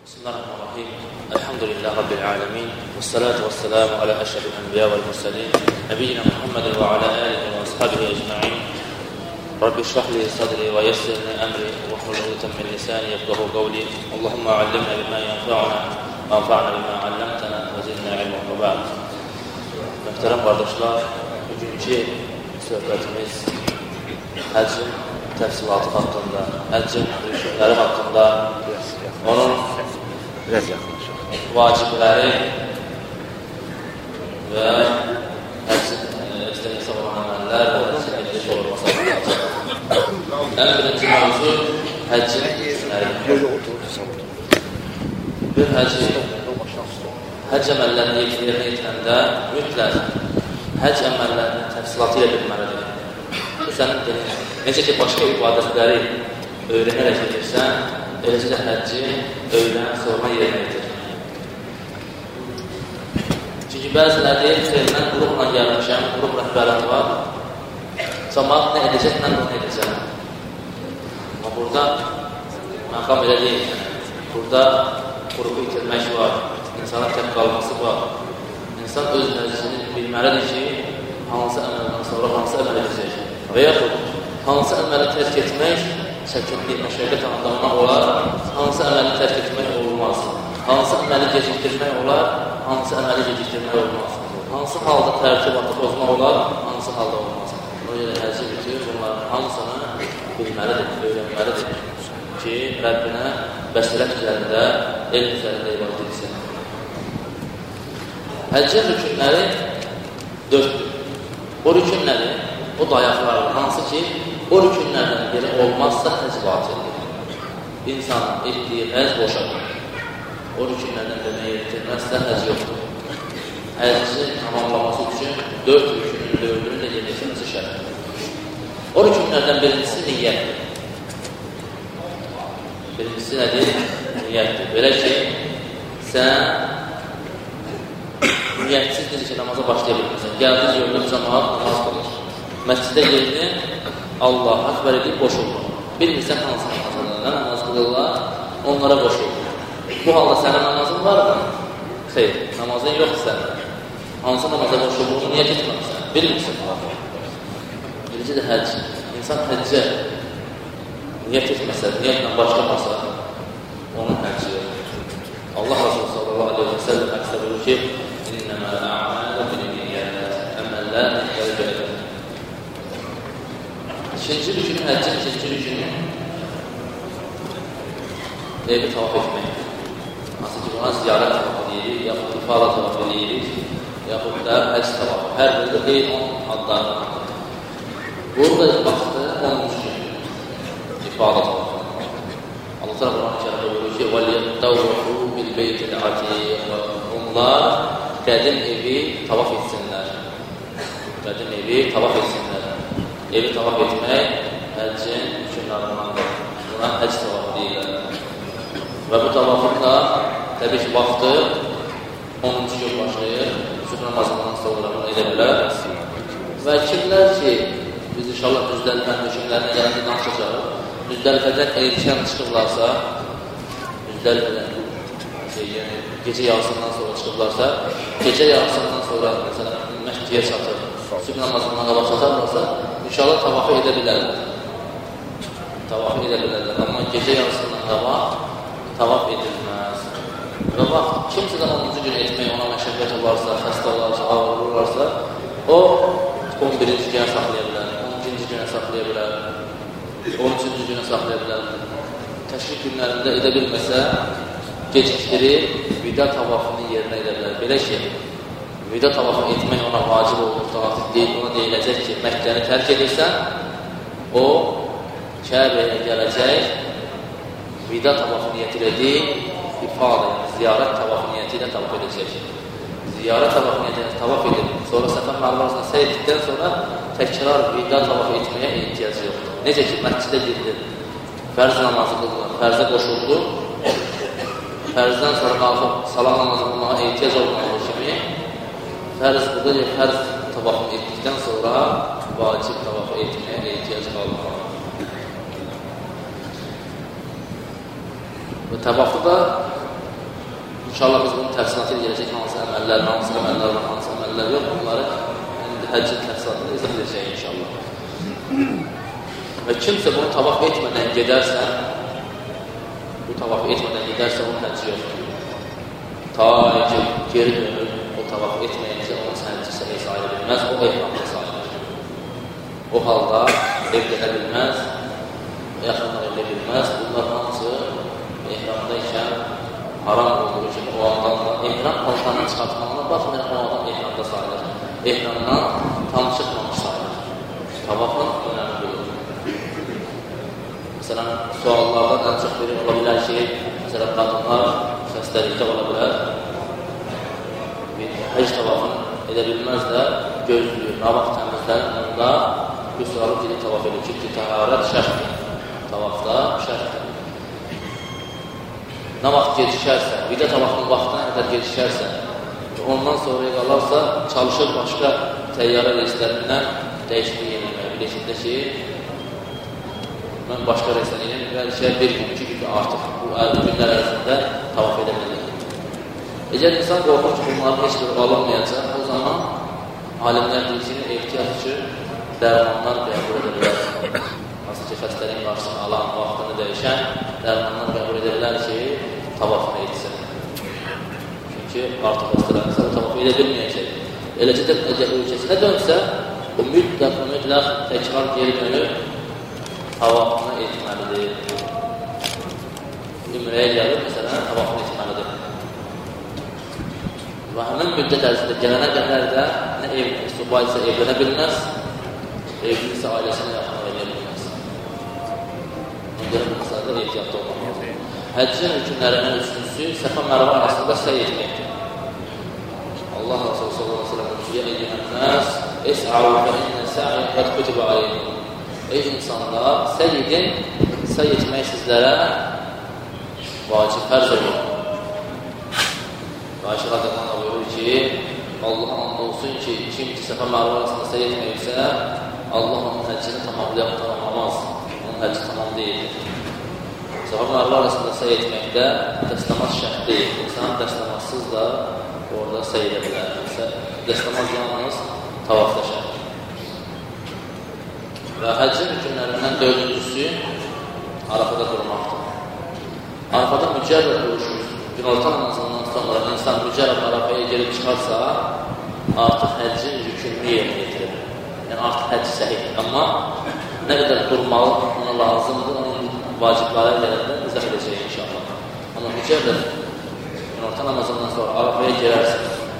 Bismillahirrahmanirrahim. Elhamdülillahi Rabbil alemin. Vessalatu vesselamu ala eşrefil enbiya vel mursalin. Nebiyyina Muhammed ve ala alihi ve ashabihi ecma'in. Rabbi şrah li sadri ve yessir li emri ve hlul ukdeten min lisani yefqahu qawli. Allahumma allimna bima yanfa'una ve anfa'na bima 'allamtana ve zidna ilmen ve ba'd. Muhterem kardeşler, bugünkü söhbətimiz həccin təfsilatı haqqında, həccin rükünləri haqqında, onun vacibləri və həccin istəməsi olan əməllər və həccin ediliş olması haqqında. Ən birinci mövzu həccin rükünləridir. Bir həcc əməllərini yerinə yetirəndə mütləq həcc əməllərinin təfsilatı ilə bilməlidir. Bu sənin dinin. Necə ki, başqa ibadətləri öyrənərək edirsən, eləcə də həcci öyrən, sorma yerinə edir. Çünki bəziləri deyil, mən qrupla gəlmişəm, qrup rəhbərəm var, cəmaat nə edəcək, mən onu edəcəm. Amma burada məqam elə deyil. Burada qrupu itirmək var, insana tək qalması var. İnsan öz nəzisini bilməlidir ki, hansı əməldən sonra hansı əməl edəcək. Və yaxud hansı əməli tərk etmək çətinlik, məşəqqət anlamına olar, hansı əməli tərk etmək olmaz. Hansı əməli gecikdirmək olar, hansı əməli gecikdirmək olmaz. Hansı halda tərtibatı pozmaq olar, hansı halda olmaz. Ona görə həcci bitir, bunların hamısını bilməlidir, öyrənməlidir ki, Rəbbinə bəsirət üzərində, elm üzərində ibadət etsin. Həccin rükünləri 4-dür. O rükünləri, o dayaqlardır, hansı ki, o rükünlərdən biri olmazsa həcc vacibidir. İnsanın etdiyi həcc boşadır. O rükünlərdən birini yetirməzsə həcc yoxdur. Həcci tamamlaması üçün 4 rükünün 4-ünü də yetirməsi şərtdir. O rükünlərdən birincisi niyyətdir. Birincisi nədir? Niyyətdir. Belə ki, sən niyyətsiz necə ki, namaza başlaya bilmirsən. Gəldiz yolda cəmaat namaz qılır. Məscidə girdin, Allah akbar edib boşulur. Bilmirsən hansı namazlarına namaz qılırlar, onlara boşulur. Bu halda sənin namazın var mı? Xeyr, namazın yoxdur sənin. Hansı namaza boşulduğunu niyyət etməmişsən? Bilmirsən. Birinci də həcc. İnsan həccə niyyət etməsə, niyyətlə başlamasa, onun həcci yoxdur. Allah Resulü sallallahu aleyhi və səlləm əksər olur ki, İnnəmə əmələ bin-niyyət, əməllər niyyət. İkinci rükünü, həccin ikinci rükünü evi tavaf etmək. Hansı ki, buna ziyarət tavaf edirik, yaxud ifada tavaf edirik, yaxud da həcc tavaf. Hər birdə qeyd 10 adlarına. Burada baxdı 10-cu gün ifada tavaf. Allah təala Quran-ı Kərimdə buyurur ki, وَلْيَتَّوْرُحُ بِالْبَيْتِ الْعَتِيقِ. Onlar qədim evi tavaf etsinlər. Qədim evi tavaf etsinlər. Evi tavaf etmək həccin rükünlərindandır. Buna həcc tavaf deyirlər. Və bu tavafın da təbii ki, vaxtı 10-cu gün başlayır. Sübh namazından sonra bunu edə bilər. Və kimlər ki, biz inşallah Müzdəlifənin rükünlərinə gələndə danışacaq. Müzdəlifədən erkən çıxırlarsa, Müzdəlifədən yəni, gecə yarısından sonra çıxırlarsa, gecə yarısından sonra məsələn, Məhkiyə çatır, sübh namazından qabaq çatarlarsa, İnşallah tavafı edə bilərlər. Tavafı edə bilərlər. Amma gecə yarısından qabaq tavaf edilməz. Və bax, kimsə də 10-cu gün etmək ona məşəqqət olarsa, xəstə olarsa, ağır olarsa, o 11-ci günə saxlaya bilər, 12-ci günə saxlaya bilər, 13-cü günə saxlaya bilər. Təşrik günlərində edə bilməsə, gecikdirib, vida tavafını yerinə edə bilər. Belə ki, vida tavafı etmək ona vacib olduqda artıq deyil, ona deyiləcək ki, Məkkəni tərk edirsən, o Kəbəyə gələcək, vida tavafı niyyəti ilə deyil, ifadə, ziyarət tavafı niyyəti ilə tavaf edəcək. Ziyarət tavafı niyyəti ilə tavaf edib, sonra Səfə Mərvasına səy etdikdən sonra təkrar vida tavafı etməyə ehtiyacı yoxdur. Necə ki, məscidə girdi, fərz namazı qıldı, fərzə qoşuldu, fərzdən sonra qalxıb salam namazı qılmağa ehtiyac olmalı kimi, fərz budur, fərz tavafını etdikdən sonra vacib tavafı etməyə ehtiyac qalmalı. Və təvafı da İnşallah biz bunun təfsilatı gələcək, hansı əməllər var, hansı əməllər yox, bunları həccin təfsilatını izah edəcək inşallah. Və kimsə bunu tavaf etmədən gedərsə, onun həcci yoxdur. Ta ki, geri dönür, o tavaf etməyəcək, onun həcci sayı bilməz, o ehramda sayılır. O halda evlənə bilməz, yaxınlar evlə bilməz, bunlar hamısı ehramda ikən haram olduğu kimi o adamdan, ehram paltarını çıxartmağına baxmayaraq o adam ehramda sayılır. Ehramdan tam çıxmamış sayılır. Tavafın önəmi budur. Məsələn, suallardan ən çox biri ola bilər ki, məsələn, qadınlar xəstəlikdə ola bilər. Həcc tavafını edə bilməz də gözlüyür. Nə vaxt təmizlərin onda qüsl alıb gedib tavaf edir. Çünki təharət şərtdir. Tavafda şərtdir. Nə vaxt gecikərsə, vidə tavafının vaxtına qədər gecikərsə, ondan sonra qalarsa, çalışır başqa təyyarə reyslərindən dəyişiklik yenilmək. Biləsində ki, mən başqa reyslər yenilmək, bəlkə bir gün, 2 gün artıq bu günlər ərzində tavaf edə bilir. Əgər insan qorxur ki, bunların heç bir alınmayacaq, o zaman alimlər deyir ki, ehtiyat üçün dərmanlar qəbul edə bilər. Nasıl ki, xəstəliyin qarşısını alan, vaxtını dəyişən dərmanlar qəbul edə bilər ki, tavafını etsin. Çünki artıq xəstələnirsə, o tavafı edə bilməyəcək. Eləcə də əgər ölkəsinə dönsə, o mütləq təkrar geri dönür, tavafını etməlidir. Ümrəyə gəlir, məsələn, tavafını etməlidir. Və həmin müddət ərzində gələnə qədər də nə suba isə evlənə bilməz, evliysə ailəsinə yaxın eləyə bilməz. Ona görə bu qısada ehtiyatda olmalıdır. Həccin hükümlərindən üçüncüsü Səfa Mərvə arasında səy etməkdir. Allah Rasulü sallallahu aleyhi ve sellem ya eyyəhənnəs es'au fə innə sə'in qəd kütübə aleyhim. Ey insanlar, səy edin, səy etmək sizlərə vacib, fərz olur. Ayşə radiyallahu buyurur ki, Allah'a and olsun ki, kim ki Səfa Mərvə arasında səy etməksə, Allah onun həccini tamamlamaz. Onun həcci tamam deyildir. Səfa Mərvə arasında səy etməkdə dəstəmaz şərt deyil. İnsan dəstəmazsız da orada səy edə bilər. Dəstəmaz yalnız tavafda şərt. Və həccin hükümlərindən dördüncüsü Arafada durmaqdır. Arafada mücərrəd duruşumuz, günorta namazından sonra insan mücərrəd Arafaya gelib çıxarsa, artıq həccin yükümlü yerinə getirir. Yəni artıq həcc səhiyyə. Amma nə qədər durmalı, ona lazımdır, onun vacibləri gələndə izah edəcək inşallah. Amma mücərrəd günorta namazından sonra Arafaya girərsə,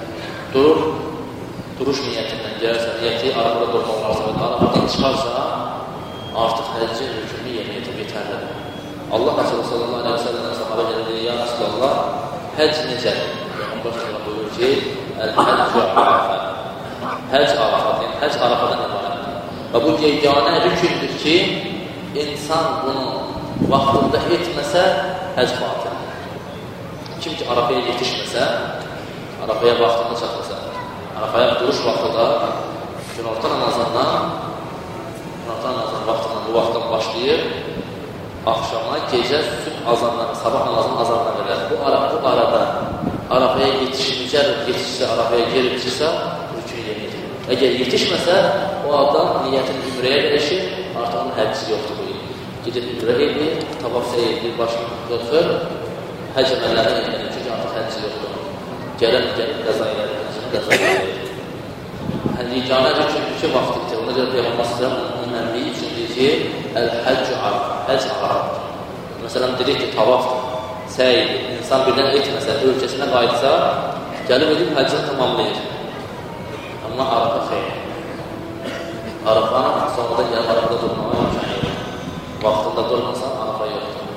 duruş niyyətindən girərsə, niyyəti Arafada durmaq varsa və Arafadan çıxarsa, artıq həccin yükümlü yerinə getirib yetərlidir. Allah Resulü sallallahu aleyhi ve sellem sahabə gəldi, ya Resulallah, həcc necədir? Peyğəmbər sallallahu buyurur ki, əl-həcc Arafə. Həcc Arafə, yəni həcc Arafadan ibarətdir. Və bu yeganə rükündür ki, insan bunu vaxtında etməsə, həcc batildir. Kim ki, Arafaya yetişməsə, Arafaya vaxtında çatırsa, Arafaya duruş vaxtı da günorta namazından vaxtından bu vaxtdan başlayır, axşama, gecə, sübh azanlarına, sabah namazının azanlarına qədər. Bu arada Arafaya yetişsə, Arafaya gelib çıxsa, rükünü yerinə yetirir. Əgər yetişməsə, o adam niyyətini ümrəyə dəyişir, artıq onun həcci yoxdur. Gedib ümrə edir, tavaf səy edir, başını götür, həcc əməllərini edir, çünki artıq həcci yoxdur. Gəlib qəza edir, həccini qəza edir. Yeganə rükündür ki, vaxt itir. Ona görə Peyğəmbər sallallahu onun əmriyi üçün deyir ki, əl-həcc Arafə, həcc Arafədir. Məsələn, dedik ki, tavafdır, səydir. İnsan birdən etməsə, ölkəsinə qayıtsa, gəlib edib həccini tamamlayır. Amma Arafə xeyr. Arafanın sonradan gəlib Arafada durmağa imkan yoxdur. Vaxtında durmasan, Arafa yoxdur.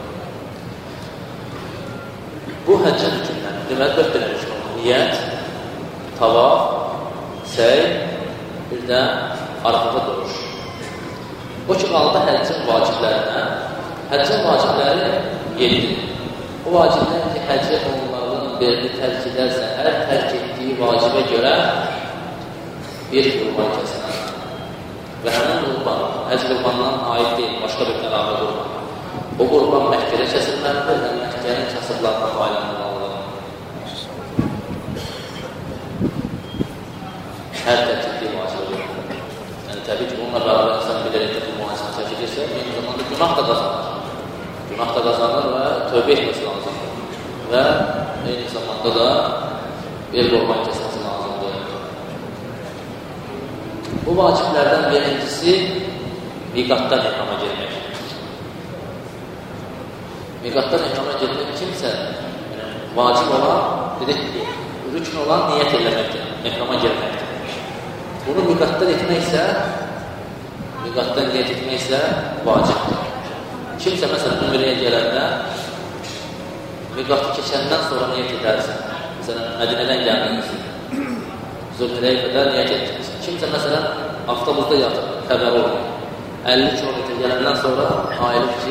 Bu həccin hükümləri. Deməli, 4 dənə hüküm olur. Niyyət, tavaf, səy, bir də Arafada duruş. O ki, qalda həccin vaciblərinə, həccin vacibləri 7-dir. O vaciblər ki, həcci onların birini tərk edərsə, hər tərk etdiyi vacibə görə bir qurban kəsinər. Və həmin qurban, həcc qurbandan aid deyil, başqa bir əlavə qurban. O qurban Məkkədə kəsilməlidir və Məkkənin kasıblarına faydalanmalıdır. hər təkildiyi vacib olur. Yəni, təbii ki, bununla beraber insan bilərək də bu mühasibə çəkilirsə, eyni zamanda günah da qazanır. Günah da qazanır və tövbə etməsi lazımdır. Və eyni zamanda da bir qurban kəsməsi lazımdır. Bu vaciblərdən birincisi miqatdan ehrama girmək. Miqatdan ehrama girmək kimsə, vacib olan, dedik ki, rükn olan niyyət eləməkdir, ehrama girməkdir. Bunu miqatdan etməksə, miqatdan niyyət etməksə vacibdir. Kimsə, məsələn, ümrəyə gələndə, miqatı keçəndən sonra niyyət edərsən. Məsələn, Mədinədən gəldiniz, Zülhürəyə qədər niyyət etdiniz. Kimsə, məsələn, avtobusda yatır, xəbər olmuyor. 50 kilometr gələndən sonra ayılır ki,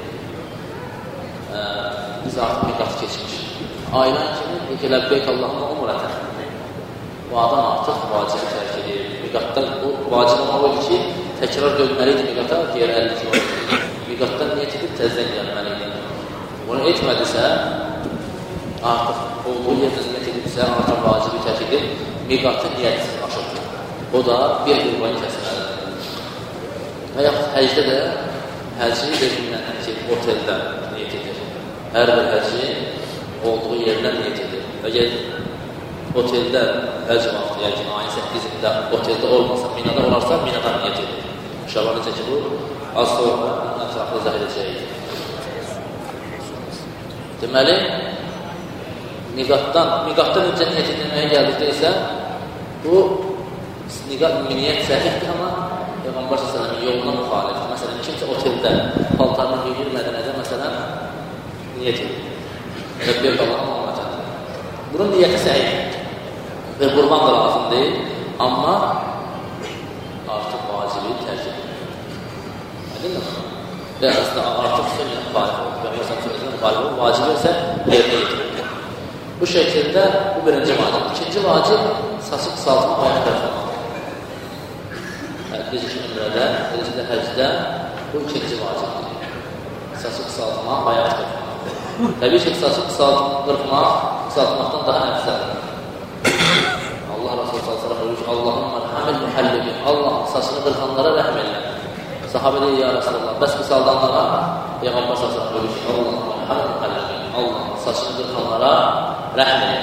biz artıq miqatı keçmiş. Ailən kimi, ki, ləbbeyk Allahımla umrətən. Bu adam artıq vacibi tərk edir. Miqatdan bu vacib olmalı ki, təkrar dönməliydi miqata, diğer 50 kilometr. Miqatdan niyyət edib təzdən gəlməliydi. Bunu etmədisə, artıq olduğu yerdə niyyət edibsə, artıq vacibi tərk edib, miqatı niyyətsiz aşırdır. O da bir qurbanı kəsməlidir. Və yaxud həcdə də həcci verilən oteldə niyyət edir. Hər bir həcci olduğu yerdən niyyət edir. Əgər oteldə həcc vaxtı, yəni ayın 8-də oteldə olmasa, minada olarsa, minadan niyyət edir. İnşallah necə ki, bu az sonra ətraflı izah edəcəyik. Deməli, miqatdan öncə niyyət edilməyə gəldikdə isə, bu niyyət səhihdir, amma Peyğəmbər s.ə.v yoluna müxalifdir. Məsələn, kimsə oteldə paltarını giyir, Mədinədə məsələn niyyət edir. Ləbbeyk Allahımla umrətən. Bunun niyyəti səhihdir və qurban da lazım deyil, amma artıq vacibi tərk edir.Ədin mi? Və əslində artıq sözünə müxalif olur. Peyğəmbər sözünə müxalif olur, vacibi isə yerinə yetirir. Bu şəkildə bu birinci vacib. İkinci vacib saçı qısaltmaq ayaq tərəfədir. Necə ki, ümrədə, necə də həcdə bu ikinci vacibdir. Saçı qısaltmaq ayaq tərəfədir. Təbii ki, saçı qısaltmaqdan daha əfsədir. Allah Rasulü s.ə.v buyurur ki, Allahın mərhəmil mühəllibi, Allah saçını qırxanlara rəhm elə. Sahabə deyir, ya Rasulullah, bəs qısaldanlara Peyğəmbər s.ə.v buyurur ki, Allahın mərhəmil mühəllibi, Allah saçını qırxanlara rəhm elə.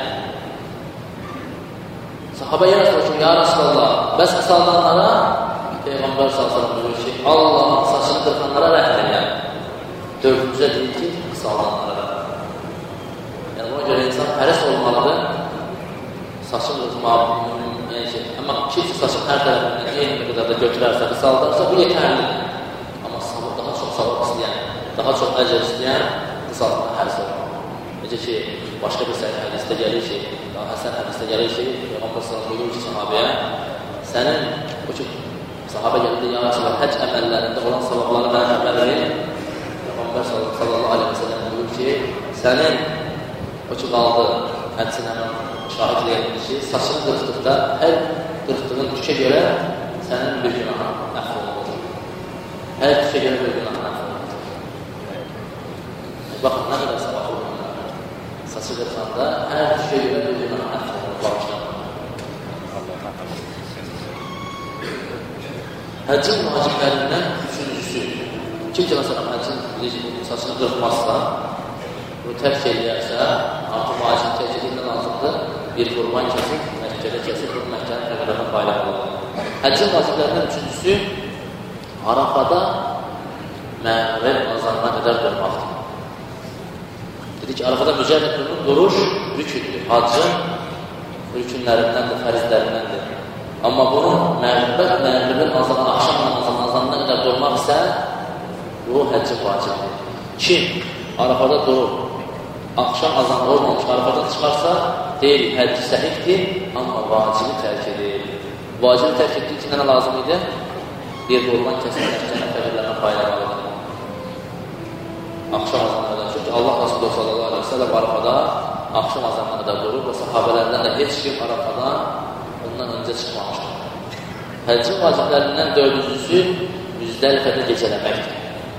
Sahabə ya Rasulullah, bəs qısaldanlara Peyğəmbər s.ə.v buyurur ki, Allah saçını qırxanlara rəhm elə. Dördüncə deyir ki, qısaldanlara. Yəni, buna görə insan hərəs olmalıdır, saçın qırxmaq, yəni ki, amma kimsə saçın hər tərəfindən eyni miqdarda götürərsə, qısaldarsa, bu yetərlidir. Amma daha çox savab istəyən, daha çox əcər istəyən qısaltmaq hərəs olmalı. Necə ki, başqa bir səhər hədisdə gəlir ki, daha həsən hədisdə gəlir ki, Peyğəmbər s.ə.v buyurur ki, sahabəyə, sənin, o ki, sahabə gəlirdi, ya Rasulullah, həcc əməllərində olan savabları mənə xəbər verir. Peyğəmbər sallallahu aleyhi ve sellem buyurur ki, sənin, o ki, qaldı, hədsin həmən şahid edir ki, saçını qırxdıqda, hər qırxdığın tükə görə sənin bir günahın əfv olunur. Hər tükə görə bir günahın əfv olunur. Baxın, nə qədər savab olur. Saçı qırxanda hər tükə görə bir günahın əfv olunur. Bağışlar. Həccin vaciblərindən üçüncüsü. Kimcə məsələn, həccin saçını qırxmazsa, bunu tərk eləyərsə, artıq vacib tərk edilmə lazımdır. Bir qurban kəsib, Məkkədə kəsib, bu Məkkənin təqrəbən paylaşılır. Həccin vaciblərindən üçüncüsü, Arafada məğrib azanına qədər durmaqdır. Dedik ki, Arafada mücərrəd duruş rükündür. Haccın rükünlərindəndir, fərizlərindəndir. Amma bunun məğribin azanına, axşam azanına qədər durmaq isə bu həccin vacibdir. Kim Arafada durur, axşam azanı olmamış, Arafadan çıxarsa, deyil, həcci səhifdir, amma vacibi tərk edir. Vacibi tərk etdiyi üçün nə lazım idi? Bir qurban kəsilməkdən fəqirlərdən paylanmalıdır. Axşam azanlardan. Çünki Allah Rasulullah sallallahu aleyhi ve sellem Arafada axşam azanlarına da durur və sahabələrdən də heç kim Arafadan ondan öncə çıxmamışdır. Həccin vaciblərindən dördüncüsü Müzdəlifədə gecələməkdir.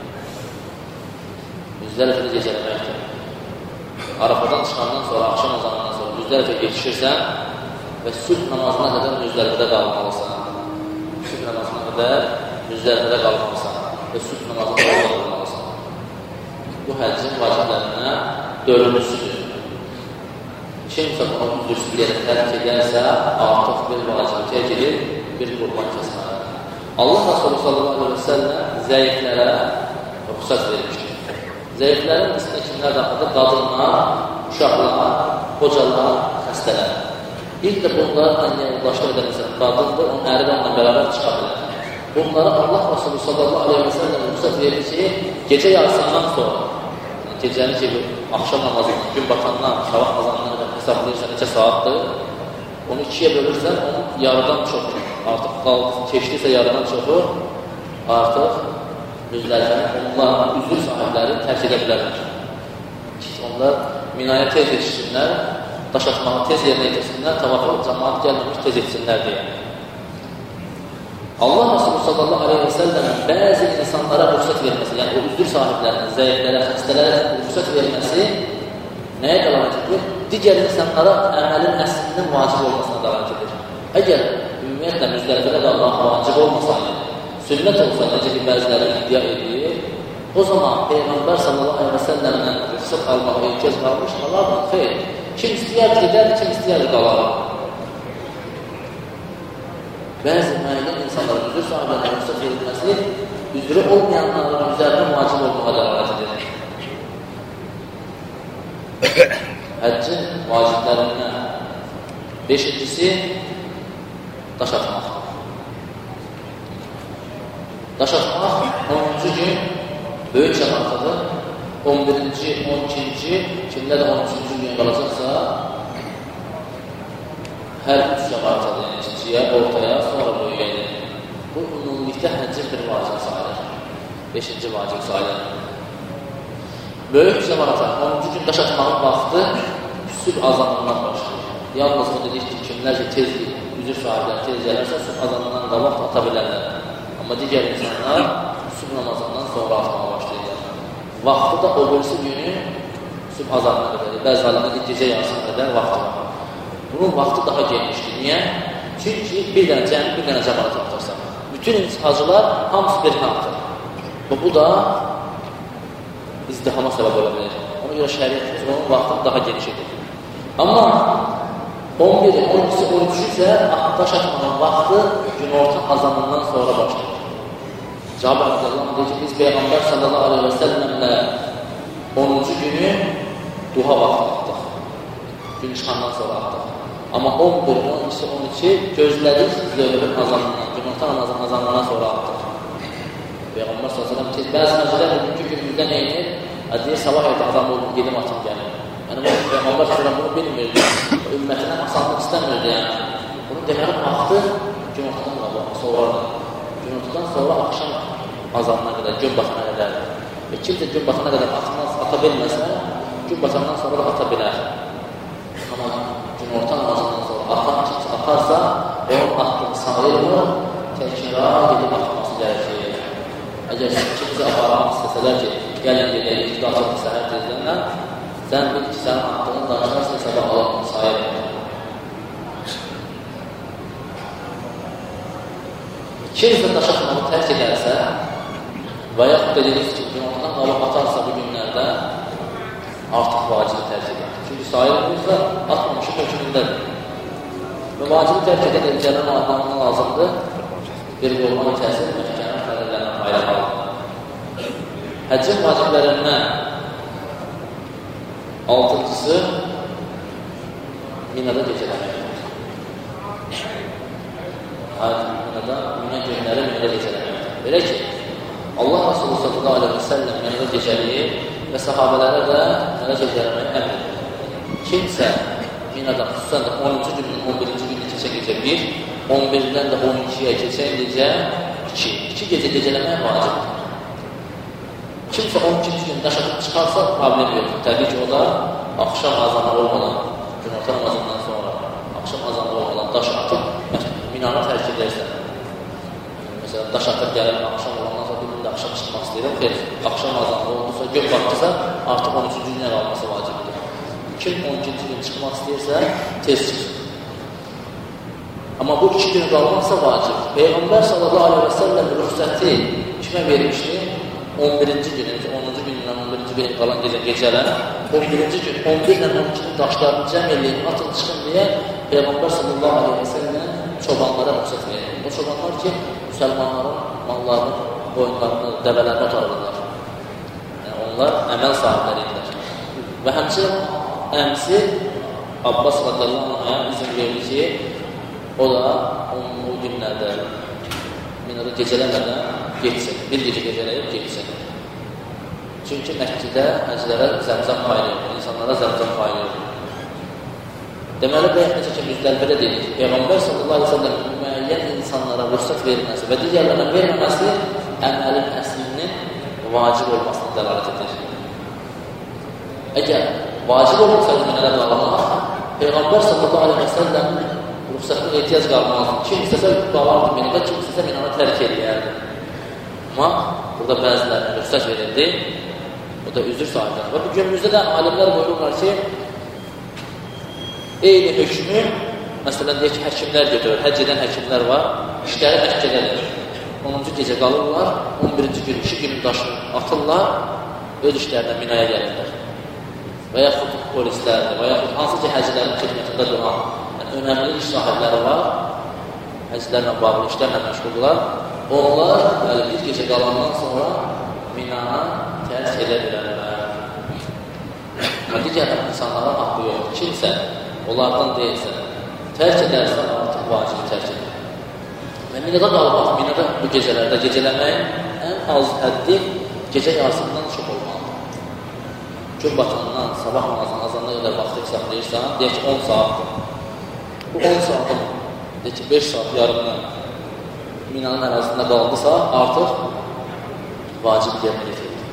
Müzdəlifədə gecələməkdir. Arafadan çıxandan sonra, axşam azanından sonra Müzdəlifə yetişirsən, və sübh namazına qədər Müzdəlifədə qalmalısan. Sübh namazına qədər Müzdəlifədə qalmalısan və sübh namazına qədər qalmalısan. Bu həccin vaciblərindən dördüncüsüdür. Kimsə bunu üzürsüz yerə tərk edərsə, artıq bir vacibə gedir, bir qurban kəsməlidir. Allah Resulü sallallahu aleyhi və səlləm zəiflərə ruxsat vermişdir. Zəiflərin içində kimlər daxildir? Qadınlar, uşaqlar, qocalar, xəstələr. Bir də bunlarla yoldaşlıq edəməsən qadındır, onun əri də onunla bərabər çıxa bilər. Bunlara Allah Resulü sallallahu aleyhi və səlləm ruxsat verir ki, gecə yarısından sonra, gecəni ki, axşam namazından, gün batandan, sabah azandan hesablayırsan neçə saatdır, onu ikiyə bölürsən, onun yarıdan çoxu, artıq keçdiysə yarıdan çoxu, artıq Müzdəlifənin onlar üzür sahibləri tərk edə bilərlər. Onlar minaya tez yetişsinlər, daş atmağı tez yerinə yetirsinlər, tavafı cəmaat gəlməmiş tez etsinlər deyə. Allah Resulü sallallahu aleyhi və səlləmin bəzi insanlara ruxsat verməsi, yəni o üzür sahiblərinin, zəiflərə, xəstələrə ruxsat verməsi nəyə dəlalət edir? Digər insanlara əməlin əslinin vacib olmasına dəlalət edir. Əgər ümumiyyətlə Müzdəlifədə qalmaq vacib olmasaydı, sünnət olsa, necə ki, bəziləri iddia edir, o zaman Peyğəmbər sallallahu aleyhi və səlləmlə ruxsat almağa ehtiyac qalmış, Allah'dan xeyr. Kim istəyər gedər, kim istəyər qalar. Bəzi müəyyən insanların üzür sahiblərinin ruxsat verilməsi üzrü olmayanların üzərində vacib olmağa dəlalət edir. Həccin vaciblərindən beşincisi daş atmaq. Daş atmaq 10-cu gün böyük cəmaatadır. 11-ci, 12-ci, kimdə də 13-cü gün qalacaqsa hər üç cəmaatadır. Yəni ikinciyə, ortaya, sonra böyüyə edir. Bu, ümumilikdə həccin bir vacib sayılır. 5-ci vacib sayılır. Böyük cəmaata 10-cu gün daş atmağın vaxtı sübh azanından başlayır. Yalnız o dedik ki, kimlər ki, tez üzür sahibləri tez gələrsə, sübh azanından qabaq ata bilərlər. Amma digər insanlar sübh namazından sonra atmağa başlayırlar. Vaxtı da o birisi günü sübh azanına qədər, bəzi halında gecə yarısına qədər vaxtı var. Bunun vaxtı daha genişdir. Niyə? Çünki bir dənə cəmaat atırsa. Bütün hacılar hamısı birini atır. Və bu da izdihama səbəb ola bilir. Ona görə şəriyyətimiz onun vaxtını daha geniş edir. Amma 11-i, 12-si, 13-ü isə daş atmanın vaxtı günorta azanından sonra başlayır. Cabir Abdullah deyir ki, biz Peyğəmbər sallallahu aleyhi və səlləmlə 10-cu günü duha vaxtı atdıq. Gün çıxandan sonra atdıq. Amma 11, 12, 12 gözlədik zöhrün azanından, günorta namazın azanından sonra atdıq. Peyğəmbər sallallahu aleyhi və səlləm bəzi məzələr bugünkü günümüzdə neyinir? Deyir, sabah evdə adam olub, gedim atım gəlir. Yəni, Peyğəmbər sallallahu bunu bilmirdi. Ümmətinə asanlıq istəmirdi, yəni. Bunun deməli vaxtı günortadan qabaq, sonradır. Günortadan sonra axşam azanına qədər, gün batana qədər. Və kimsə gün batana qədər ata bilməsə, gün batandan sonra da ata bilər. Amma günorta namazından sonra atarsa, onun atdığı sayılmır, təkrar gedib atması gərekir. Əgər kimsə aparmaq istəsələr ki, gəlin gedək, daşaq səhər tezdən, sən bil ki, sənin attığın daşlarsa sabah alanını sayılmır. Kimsə daşaqmağı tərk edərsə və yaxud dediniz ki, günortadan qalıb atarsa bu günlərdə artıq vacibi tərk edir. Çünki sayılmırsa, atmamışı hökmündədir. Və vacibi tərk edən elçələrin adlamına lazımdır. Bir qolmanın təsir məhkəmə fərqlərindən paylaşmalıdır. Həccin vaciblərindən 6-cısı minada gecələməkdir. Minə günləri minada gecələməkdir. Belə ki, Allah Resulü sallallahu aleyhi və səlləm minada gecəliyir və sahabələrə də minada gecələmək əmr edir. Kimsə minada, xüsusən də 10-cu günün 11-ci günü keçən gecə 1, 11-dən də 12-yə keçən gecə 2. 2 gecə gecələmək vacibdir. Kimsə 12-ci gün daş atıb çıxarsa problem yoxdur. Təbii ki, o da axşam azanı olmadan, günorta namazından sonra axşam azanı olmadan daş atıb minanı tərk edərsən. Məsələn, daş atıb gələn axşam olandan sonra bir gün də axşam çıxmaq istəyirəm. Xeyr, axşam azanı oldusa, gün vaxtısa artıq 13-cü günə qalması vacibdir. Kim 12-ci gün çıxmaq istəyirsə, tez çıxsın. Amma bu 2 gün qalmaqsa vacib. Peyğəmbər sallallahu aleyhi və səlləm rüxsəti kimə vermişdi? 11-ci gün, 10-cu gündən 11-ci gün qalan gecələr, 11-ci gün, 11 ilə 12 gün daşlarını cəm eləyin, atın çıxın deyə Peyğəmbər sallallahu aleyhi və səlləm çobanlara rüxsət verir. O çobanlar ki, müsəlmanların mallarını, qoyunlarını, dəvələrini otarırlar. Yəni, onlar əməl sahibləri idilər. Və həmçinin əmsi Abbas radiyallahu anh'a izin verir ki, o da o günlərdə minada gecələmədən geçsin, bir gecə gecələyib geçsin. Çünki Məkkədə həclərə zəmzəm paylayır, insanlara zəmzəm paylayır. Deməli, bəyək necə ki, müzdəlifədə dedik, Peyğəmbər sallallahu aleyhi ve sellem müəyyən insanlara rüxsət verilməsi və digərlərlə verməməsi əməlin əslinin vacib olmasını dəlalət edir. Əgər vacib olmasaydı minələr qalmaq, Peyğəmbər sallallahu aleyhi ve sellem rüxsətlə ehtiyac qalmazdı. Kim istəsə qalardı minədə, kim istəsə minanı tərk edəyərdi. Amma burada bəzilərinin rüxsət verildi, o da üzr sahibləri. Və bu günümüzdə də alimlər buyururlar ki, eyni hökmü, məsələn, deyək ki, həkimlər götürür, həcc edən həkimlər var, işləri Məkkədədir. 10-cu gecə qalırlar, 11-ci gün, 2 günün daşını atırlar, öz işlərindən minaya gəlirlər. Və yaxud polislərdir, və yaxud hansı ki, həccilərin xidmətində duran, yəni önəmli iş sahibləri var, həccilərlə bağlı işlərlə məşğuldular. Onlar bir gecə qalandan sonra minana tərk edə bilərlər. Və digər insanlara haqqı yoxdur. Kimsə onlardan deyilsə, tərk edərsə artıq vacibi tərk edir. Və minada qalmaq, minada bu gecələrdə gecələməyin ən az həddi gecə yarısından çox olmalıdır. Gün batımından sabah namazının azanına qədər vaxtı hesablayırsan, deyək ki 10 saatdır. Bu 10 saatın, deyək ki 5 saat yarımdan minanın ərazisində qaldısa, artıq vacib yerinə getirir.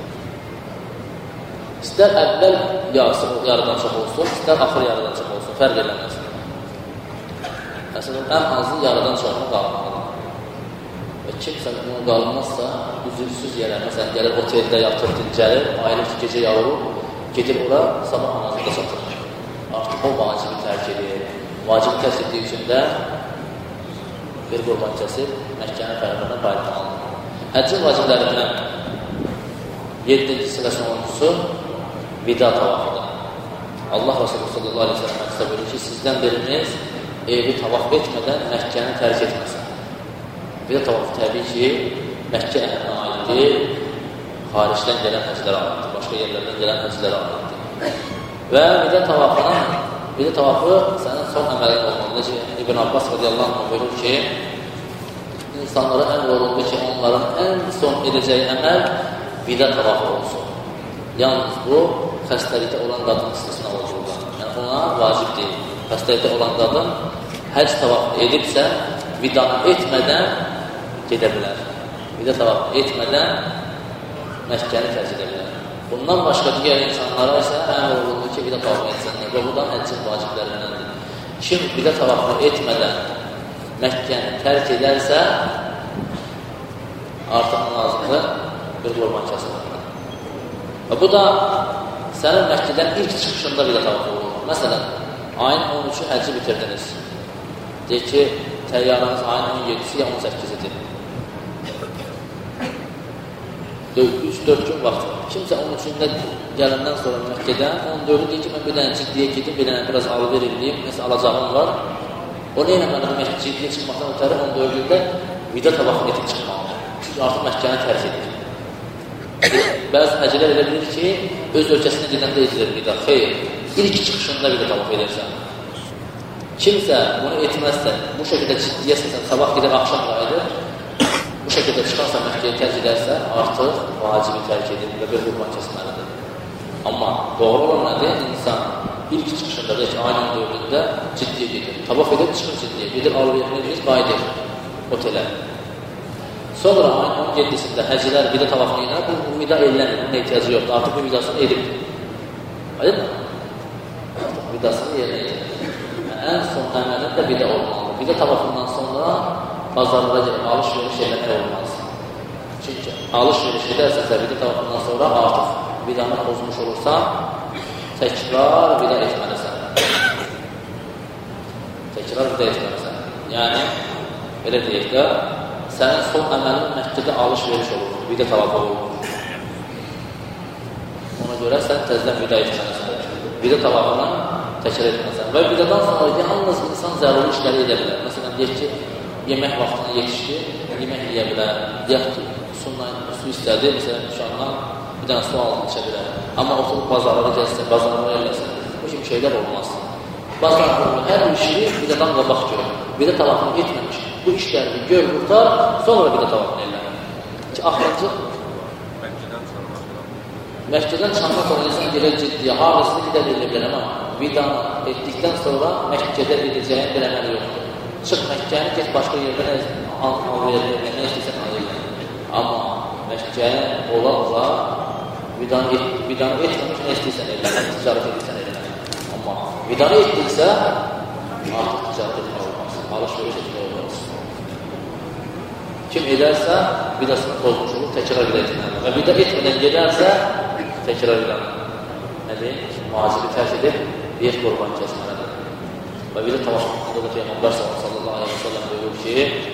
İstər əvvəl yarıdan çox olsun, istər axır yarıdan çox olsun, fərq eləməz. Məsələn, ən azı yarıdan çoxunu qalmalıdır. Və kimsə bunu qalmazsa, üzülsüz yerə, məsələn, gəlir oteldə yatır, dincəlir, ayılır ki, gecə yavurur, gedir ora, sabah namazında çatır. Artıq o vacibi tərk edir. Vacibi tərk etdiyi üçün də bir qurban kəsib, Məkkənin fərqlərindən qayıtmalıdır. Həccin vaciblərindən 7-ci və sonuncusu vida tavafıdır. Allah Resulü sallallahu aleyhi ve sellem hədisdə buyurur ki, sizdən biriniz evi tavaf etmədən Məkkəni tərk etməsin. Vida tavafı təbii ki, Məkkə əhlinə aiddir, xaricdən gələn həcclərə aiddir, başqa yerlərdən gələn həcclərə aiddir. Və vida tavafı sənin son əməlin olmalıdır. İbn Abbas radiyallahu anh buyurur ki, insanlara ən olundu ki, onların ən son edəcəyi əməl vida tavafı olsun. Yalnız bu, xəstəlikdə olan qadın istisna olurlar. Yəni, ona vacib deyil. Xəstəlikdə olan qadın həcc tavafını edibsə, vidanı etmədən gedə bilər. Vida tavafını etmədən Məkkəni tərk edə bilər. Bundan başqa digər insanlara isə ən olundu ki, vida tavafını etsinlər. Və buradan həccin vaciblərindəndir. Kim vida tavafını etmədən Məkkəni tərk edərsə, artıq nazımlı bir qurban kəsilir. Və bu da sənin Məkkədən ilk çıxışında vida tavafı olur. Məsələn, ayın 13-ü həcci bitirdiniz. Deyək ki, təyyarınız ayın 17-si ya 18-idir. 3-4 gün vaxt var. Kimsə 13-ündə gələndən sonra Məkkədən, 14-ü deyir ki, mən bir dənə ciddiyə gedim, bir dənə biraz alver edeyim, nəsə alacağım var. O nə ilə mənim ciddiyə çıxmaqdan ötəri 14-ündə vida tavafını edib çıxmalıdır. Çünki artıq Məkkəni tərk edir. Bəzi həcələr elə bilir ki, öz ölkəsinə gedəndə edilir vida. Xeyr, ilk çıxışında vida tavaf edirsən. Kimsə bunu etməzsə, bu şəkildə ciddiyə səsən, sabah gedib axşam qayıdır, bu şəkildə çıxarsa Məkkəyə tərk edərsə, artıq vacibi tərk edir və bir qurban kəsməlidir. Amma doğru olan nədir? İnsan ilk çıxışında, deyək ki, ayın 14-ündə ciddiyə gedir. Tavaf edib, çıxır ciddiyə. Gedir, alıb-yeriniz, qayıdır otelə. Sonra ayın 17-sində həcilər vida tavafını edir, bu vida elənir, bunun ehtiyacı yoxdur. Artıq bu vidasını edib. Aydın mı? Artıq vidasını yerinə edir. Ən son əməlin də vida olmalıdır. Vida tavafından sonra bazarlara gəlib, alış-veriş eləmək olmaz. Çünki alış-veriş edərsə, vida tavafından sonra artıq vidanı pozmuş olursan, təkrar vida etməlisən. Təkrar vida etməlisən. Yəni, belə deyək də, sənin son əməlin məscidə alış-veriş olur, bidə tavaf olur. Ona görə sən təzdən bidə etməlisən. Bidə tavafını təkrar etməlisən. Və bidədən sonra yalnız insan zəruri işləri edə bilər. Məsələn, deyək ki, yemək vaxtına yetişdi, yemək yeyə bilər, deyək ki, su istədi, məsələn, uşaqdan bir dənə su alın içə bilər. Amma oturub bazarlara gəlsin, bazarlara eləsin, bu kimi şeylər olmaz. Bazar hər bir işi bidədən qabaq görür. Bidə tavafını etməmiş. Bu işlərini gör, qurtar, sonra bidə tavafını elə. Ki, axırıncı Məkkədən çıxandan sonra insan gelir ciddiyə, harasını bidə verilə amma vidan etdikdən sonra Məkkədə edəcəyin bir əməli yoxdur. Çıx Məkkəni, get başqa yerdə nə istəyirsən alırlar. Amma Məkkəni ola vidanı etməmiş nə istəyirsən eləyən, ticarət edirsən eləyən. Amma vidanı etdiksə, artıq ticarət etmək olmaz, alış-veriş etmək olmaz. Kim edərsə, vidasını pozmuş olur, təkrar vidə etməlidir. Və vidə etmədən gedərsə, təkrar vidə. Nədir? Vacibi tərk edib, bir qurban kəsməlidir. Və vidə tavafında da Peyğəmbər sallallahu aleyhi ve sellem buyurur ki,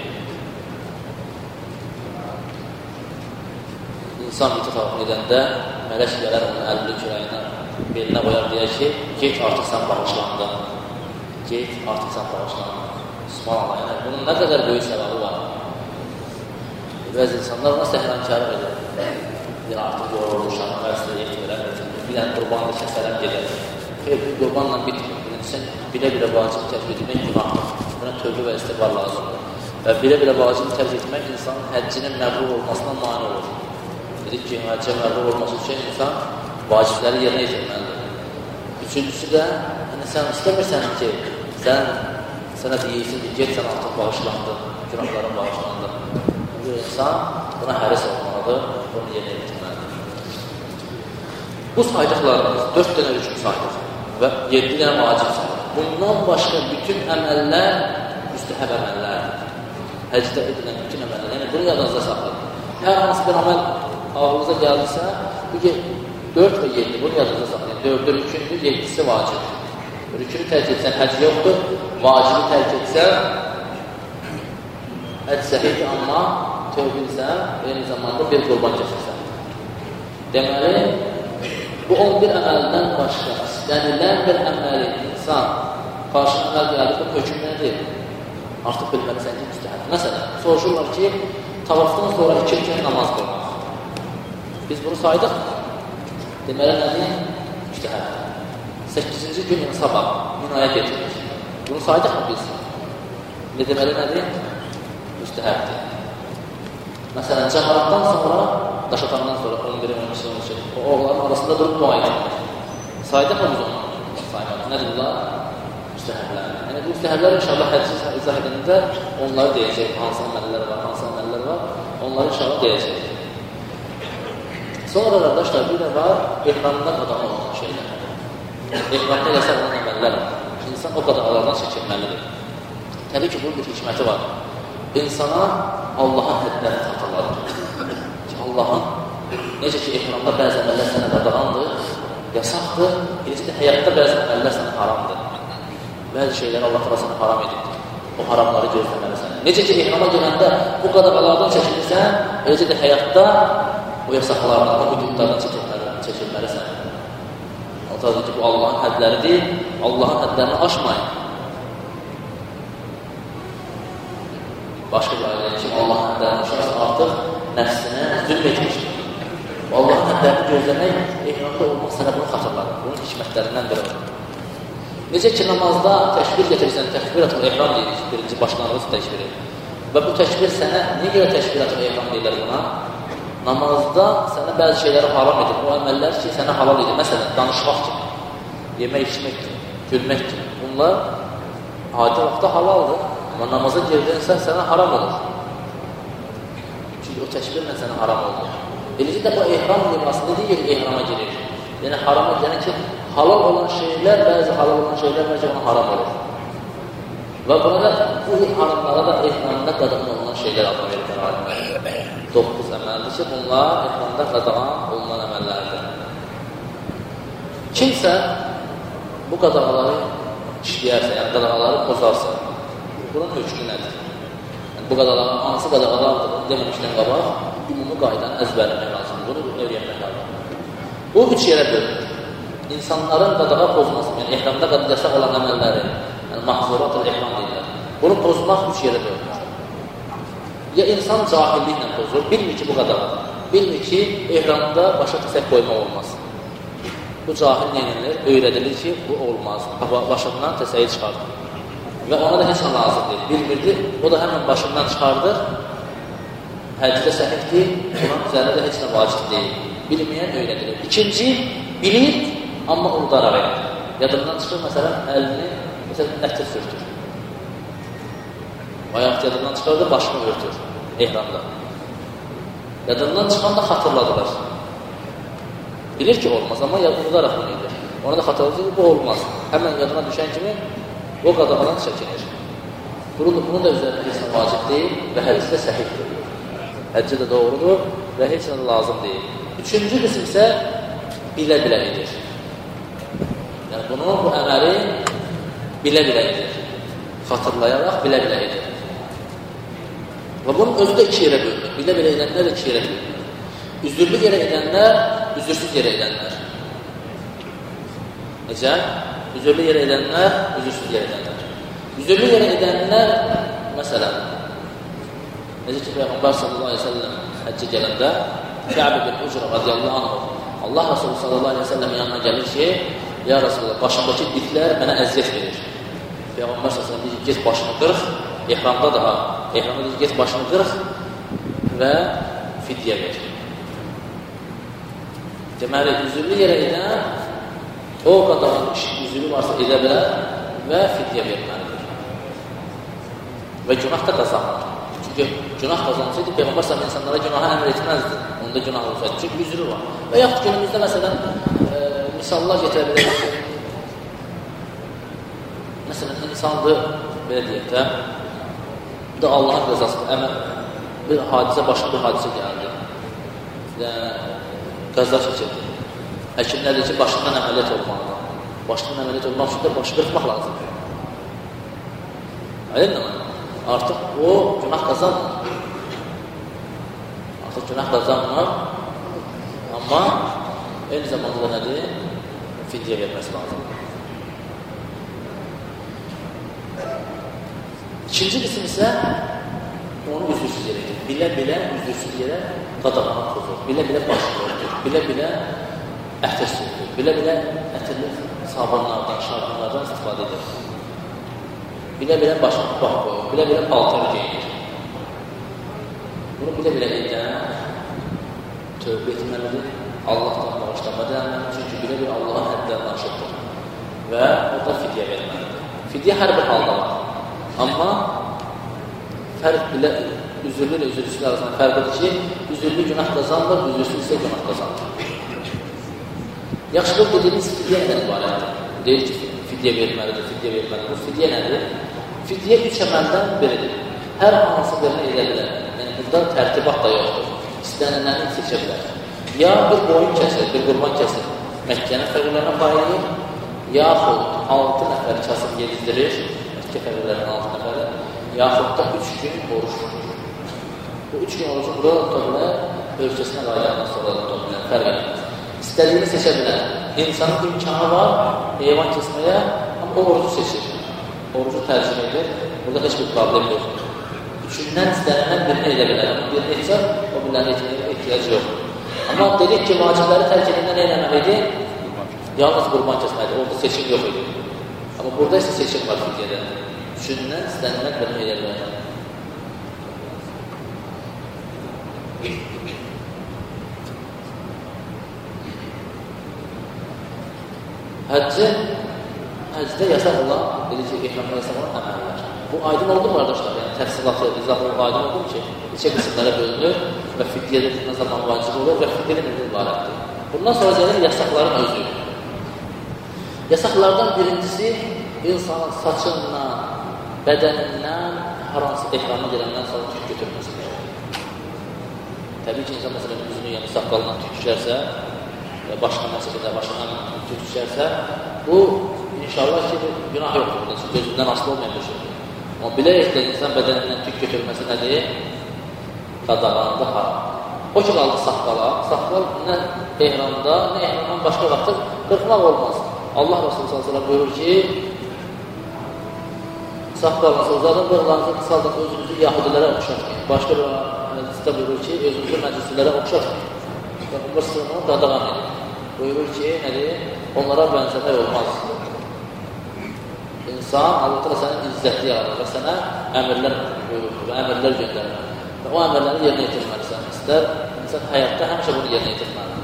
insan vidə tavafını edəndə mələk gələr onun əlli kürəyinə belinə qoyar deyər ki, get artıq sən bağışlandın. Get artıq sən bağışlandın. Subhanallah, yəni bunun nə qədər böyük səbəbi var. Bəzi insanlar ona səhrənkarıq edir. Bir artıq yorulmuşam, vəzirə yetmirəm, bir dənə qurbanla kəsərəm gedir. Qurbanla bitmir. Sən bilə-bilə vacib tərk etmək günahdır. Buna tövbə və istiğfar lazımdır. Və bilə-bilə vacib tərk etmək insanın həccinin məbrur olmasına mane olur. Dedik ki, həccə məbrur olması üçün insan vacibləri yerinə yetirməlidir. Üçüncüsü də, sən istəmirsən ki, sənə deyilsin ki, get sən artıq bağışlandın, günahların bağışlandın. Bir insan buna həris olmalıdır, bunu yerinə yetirməlidir. Bu saydıqlarımız 4 dənə rükün saydıq və 7 dənə vacib saydık. Bundan başqa bütün əməllər müstəhəb əməllərdir. Həcdə edilən bütün əməllər, yəni bunu yadınızda saxlayın. Hər hansı bir əməl ağlınıza gəldirsə, bu 4 və 7, bunu yadınıza saxlayın. 4-ü rükündür, 7-si vacibdir. Rükünü tərk etsən, həcc yoxdur, vacibi tərk etsən, həcc səhiydir, amma tövbinsən, eyni zamanda bir qurban kəsirsən. Deməli, bu 11 əməldən başqa, istənilən bir əməli insan qarşı əməl gəldir, bu hökm nədir? Artıq bilməlisən ki, müstəhəb. Məsələn, soruşurlar ki, tavafdan sonra 2 rükət namaz qılmaq. Biz bunu saydıq mı? Deməli, nədir? Müstəhəb. 8-ci gün sabah minaya getirir. Bunu saydıq mı biz? Deməli, nədir? Müstəhəbdir. Məsələn, cəmaatdan sonra, daşatandan sonra 11-in 12-in 13-in o oğlanın arasında durub dua edilir. Saydıq mı biz onu? Saymadıq. Nədir bunlar? Müstəhəblər. Yəni, bu müstəhəblər inşallah hədisi izah edəndə onları deyəcək. Hansı əməllər var, onları inşallah deyəcək. Sonra qardaşlar, bir də var, ehramdan qadağan olan şeylər. Ehramda yasak olan əməllər var. İnsan o qadağalardan çəkilməlidir. Təbii ki, bunun bir hikməti var. İnsana Allahın hədlərini xatırladır. Allahın, necə ki, ehramda bəzi əməllər sənə qadağandır, yasaqdır, eləcə də həyatda bəzi əməllər sənə haramdır. Bəzi şeyləri Allah təala sənə haram edibdir. O haramları gözləməlisən. Necə ki, ehrama gələndə bu qadağalardan çəkilirsən, eləcə də həyatda o yasaqlardan, o hüdudlardan çəkilməlisən. Allah deyir ki, bu Allahın hədləridir, Allahın hədlərini aşmayın. Başqa bir ayədə ki, Allahın hədlərini aşarsa artıq nəfsinə zülm etmişdir. Allahın hədlərini gözləmək, ehramda olmaq sənə bunu xatırladır. Bunun hikmətlərindən biri olur. Necə ki, namazda təkbir getirirsən, təkbir-atıl ehram deyilir, birinci başlanğıc təkbiri. Və bu təkbir sənə, niyə görə təkbir-atıl ehram deyirlər buna? Namazda sənə bəzi şeyləri haram edir. O əməllər ki, sənə halal edir. Məsələn, danışmaq kimi, yemək, içmək kimi, gülmək kimi. Bunlar adi vaxtda halaldır. Amma namaza girdinsə sənə haram olur. Çünki o təkbirlə sənə haram olur. Eləcə də bu ehram limasında deyir ki, ehrama girir. Yəni, harama deyir ki, halal olan şeylər, bəzi halal olan şeylər bəlkə ona haram olur. Və burada bu haramlara da ehramda qadağan olunan şeylər adını verir alimlər. 9 əməldir ki, bunlar ehramda qadağan olunan əməllərdir. Kimsə bu qadağaları işləyərsə, yəni qadağaları pozarsa, Bunun hökmü nədir? Yəni, bu qadağalar, hansı qadağalardır deməmişdən qabaq, ümumi qaydanı əzbərləmək lazımdır, bunu öyrənmək lazımdır. Bu üç yerə bölünür. İnsanların qadağa pozması, yəni ehramda yasaq olan əməlləri, yəni mahzurat-ül ehram deyirlər. Bunu pozmaq üç yerə bölünür. Ya insan cahilliklə pozur, bilmir ki, bu qadağa. Bilmir ki, ehramda başa təsək qoymaq olmaz. Bu cahil neyinilir? Öyrədilir ki, bu olmaz. Başından təsəyi çıxardır. Və ona da heç nə lazım deyil. Bilmirdi, o da həmən başından çıxardır. Həcdə səhifdir, bunun üzərində də heç nə vacib deyil. Bilməyən öyrədilir. İkinci, bilir, amma unudaraq edir. Yadından çıxır, məsələn, əlini ətir sürtür. Ayaq yadından çıxardır, başını örtür ehramda. Yadından çıxanda xatırladılar. Bilir ki, olmaz, amma unudaraq bunu edir. Ona da xatırladır ki, bu olmaz. Həmən yadına düşən kimi o qadağadan çəkinir. Bunun da üzərində heç nə vacib deyil və hədisdə səhihdir. Həcci də doğrudur və heç nə lazım deyil. Üçüncü qism isə bilə-bilə edir. Yəni, bunu, bu əməli bilə-bilə edir. Xatırlayaraq bilə-bilə edir. Və bunun özü də iki yerə bölünür. Bilə-bilə edənlər iki yerə bölünür. Üzürlü yerə edənlər, üzürsüz yerə edənlər. Necə? Üzürlü yerə edənlər, üzürsüz yerə edənlər. Üzürlü yerə edənlər, məsələn, necə ki, Peyğəmbər sallallahu aleyhi ve sellem həccə gələndə Kəb ibn Ucra radiyallahu anh Allah Resulü sallallahu aleyhi ve sellem yanına gəlir ki, ya Resulullah, başımdakı diklər mənə əziyyət verir. Peyğəmbər sallallahu aleyhi ve sellem deyir, get başını qırıq, ehramda daha, ehramda deyir, get başını qırıq və fidyə verir. Deməli, üzürlü yerə edən o qədər üzürlü varsa edə bilər və fidyə verməlidir. Və günah da qazanır. Çünki günah qazansaydı, Peyğəmbər sallallahu insanlara günaha əmr etməzdi. Onda günah olsaydı. Çünki üzrü var. Və yaxud günümüzdə məsələn, misallar getirə bilərik. Məsələn, insandır, belə deyək də, bu da Allahın rızasıdır. Bir hadisə, başqa bir hadisə gəldi. Qəza çəkildi. Həkimlər deyir ki, başından əməliyyat olmalıdır. Başından əməliyyat olmaq üçün də başı qırxmaq lazımdır. Aydın mı? Artıq o günah qazanmır. Artıq günah qazanmır. Amma eyni zamanda nədir? Fidyə verməsi lazımdır. İkinci qism isə onu üzürsüz yerə gedir. Bilə-bilə üzürsüz yerə qadağana pozur. Bilə-bilə başını örtür. Bilə-bilə ətir sürtür. Bilə-bilə ətirli sabunlardan, şarbunlardan istifadə edir. Bilə-bilə başını tutmaq qoyur. Bilə-bilə paltarı geyinir. Bunu bilə-bilə edən tövbə etməlidir. Allahdan bağışlanma deyilməlidir. Çünki bilə-bilə Allahın həddindən aşıqdır. Və orada fidyə verməlidir. Fidyə hər bir halda var. Amma fərq bilə üzürlü ilə üzürsüz arasında fərqdir ki, üzürlü günah qazanmır, üzürsüz isə günah qazanmır. Yaxşılıq dediyimiz fidyə ilə ibarətdir. Deyir ki, fidyə verməlidir, fidyə verməlidir. Bu fidyə nədir? Fidyə üç əməldən biridir. Hər hansı birini edə bilər. Yəni, burada tərtibat da yoxdur. İstəniləni seçə bilər. Ya bir boyun kəsir, bir qurban kəsir, Məkkənin fəqirlərinə paylayır, yaxud 6 nəfər kasıb yedizdirir, Məkkə fəqirlərinin 6 nəfəri, yaxud da 3 gün oruç tutur. Bu 3 gün orucu burada tutulur, ölkəsinə qayıqdan sonra tutulur, fərq etmez. İstədiyini seçə bilər. İnsanın imkanı var, heyvan kesməyə, amma o orucu seçir. Orucu tərcih edir, burada heç bir problem yoxdur. Üçündən istənilən birini edə bilər, amma birini etsə, o birini etməyə ehtiyac yoxdur. Amma dedik ki, vacibləri tərk edəndə nə eləməlidir? Yalnız qurban kəsməlidir, orada seçim yox idi. Amma burada isə seçim var fidyədə. Üçündən istənilən birini edə bilər. Həcdə yasaq olan, dedik ki, ehramda yasaq olan əməllər. Bu aydın oldu mu, qardaşlar? Yəni, təfsilatı, izahlı aydın oldu mu ki, neçə qismlərə bölünür və fidyədə nə zaman vacib olur və fidyədə nədir ibarətdir. Bundan sonra gəlir yasaqların özü. Yasaqlardan birincisi, insanın saçından, bədənindən, hər hansı ehramda gələndən sonra tük götürməsidir. Təbii ki, insan məsələn, üzünü, yəni saqqalından tük düşərsə, və başqa məsələdə başından tük düşərsə, bu, inşallah ki, günah yoxdur. Gözündən asılı olmayan bir şeydir. O bilərək də insan bədənindən tük götürməsi nədir? Qadağandır, haram. O ki, qaldı saqqala. Saqqal nə ehramda, nə ehramdan başqa vaxtda qırxmaq olmaz. Allah Resulü s.ə.v buyurur ki, saqqalınızı uzadın, bığlarınızı qısaldın, özünüzü yahudilərə oxşatmayın. Başqa bir hədisdə buyurur ki, özünüzü məclislərə oxşatmayın. Peyğəmbər s.ə.v qadağan edir. Buyurur ki, nədir? Onlara bənzəmək olmaz. İnsan, Allah sənin izzətli yaradır və sənə əmirlər buyurur və əmirlər göndərir. Və o əmirləri yerinə yetirməlisən. İstər, insan həyatda həmişə bunu yerinə yetirməlidir.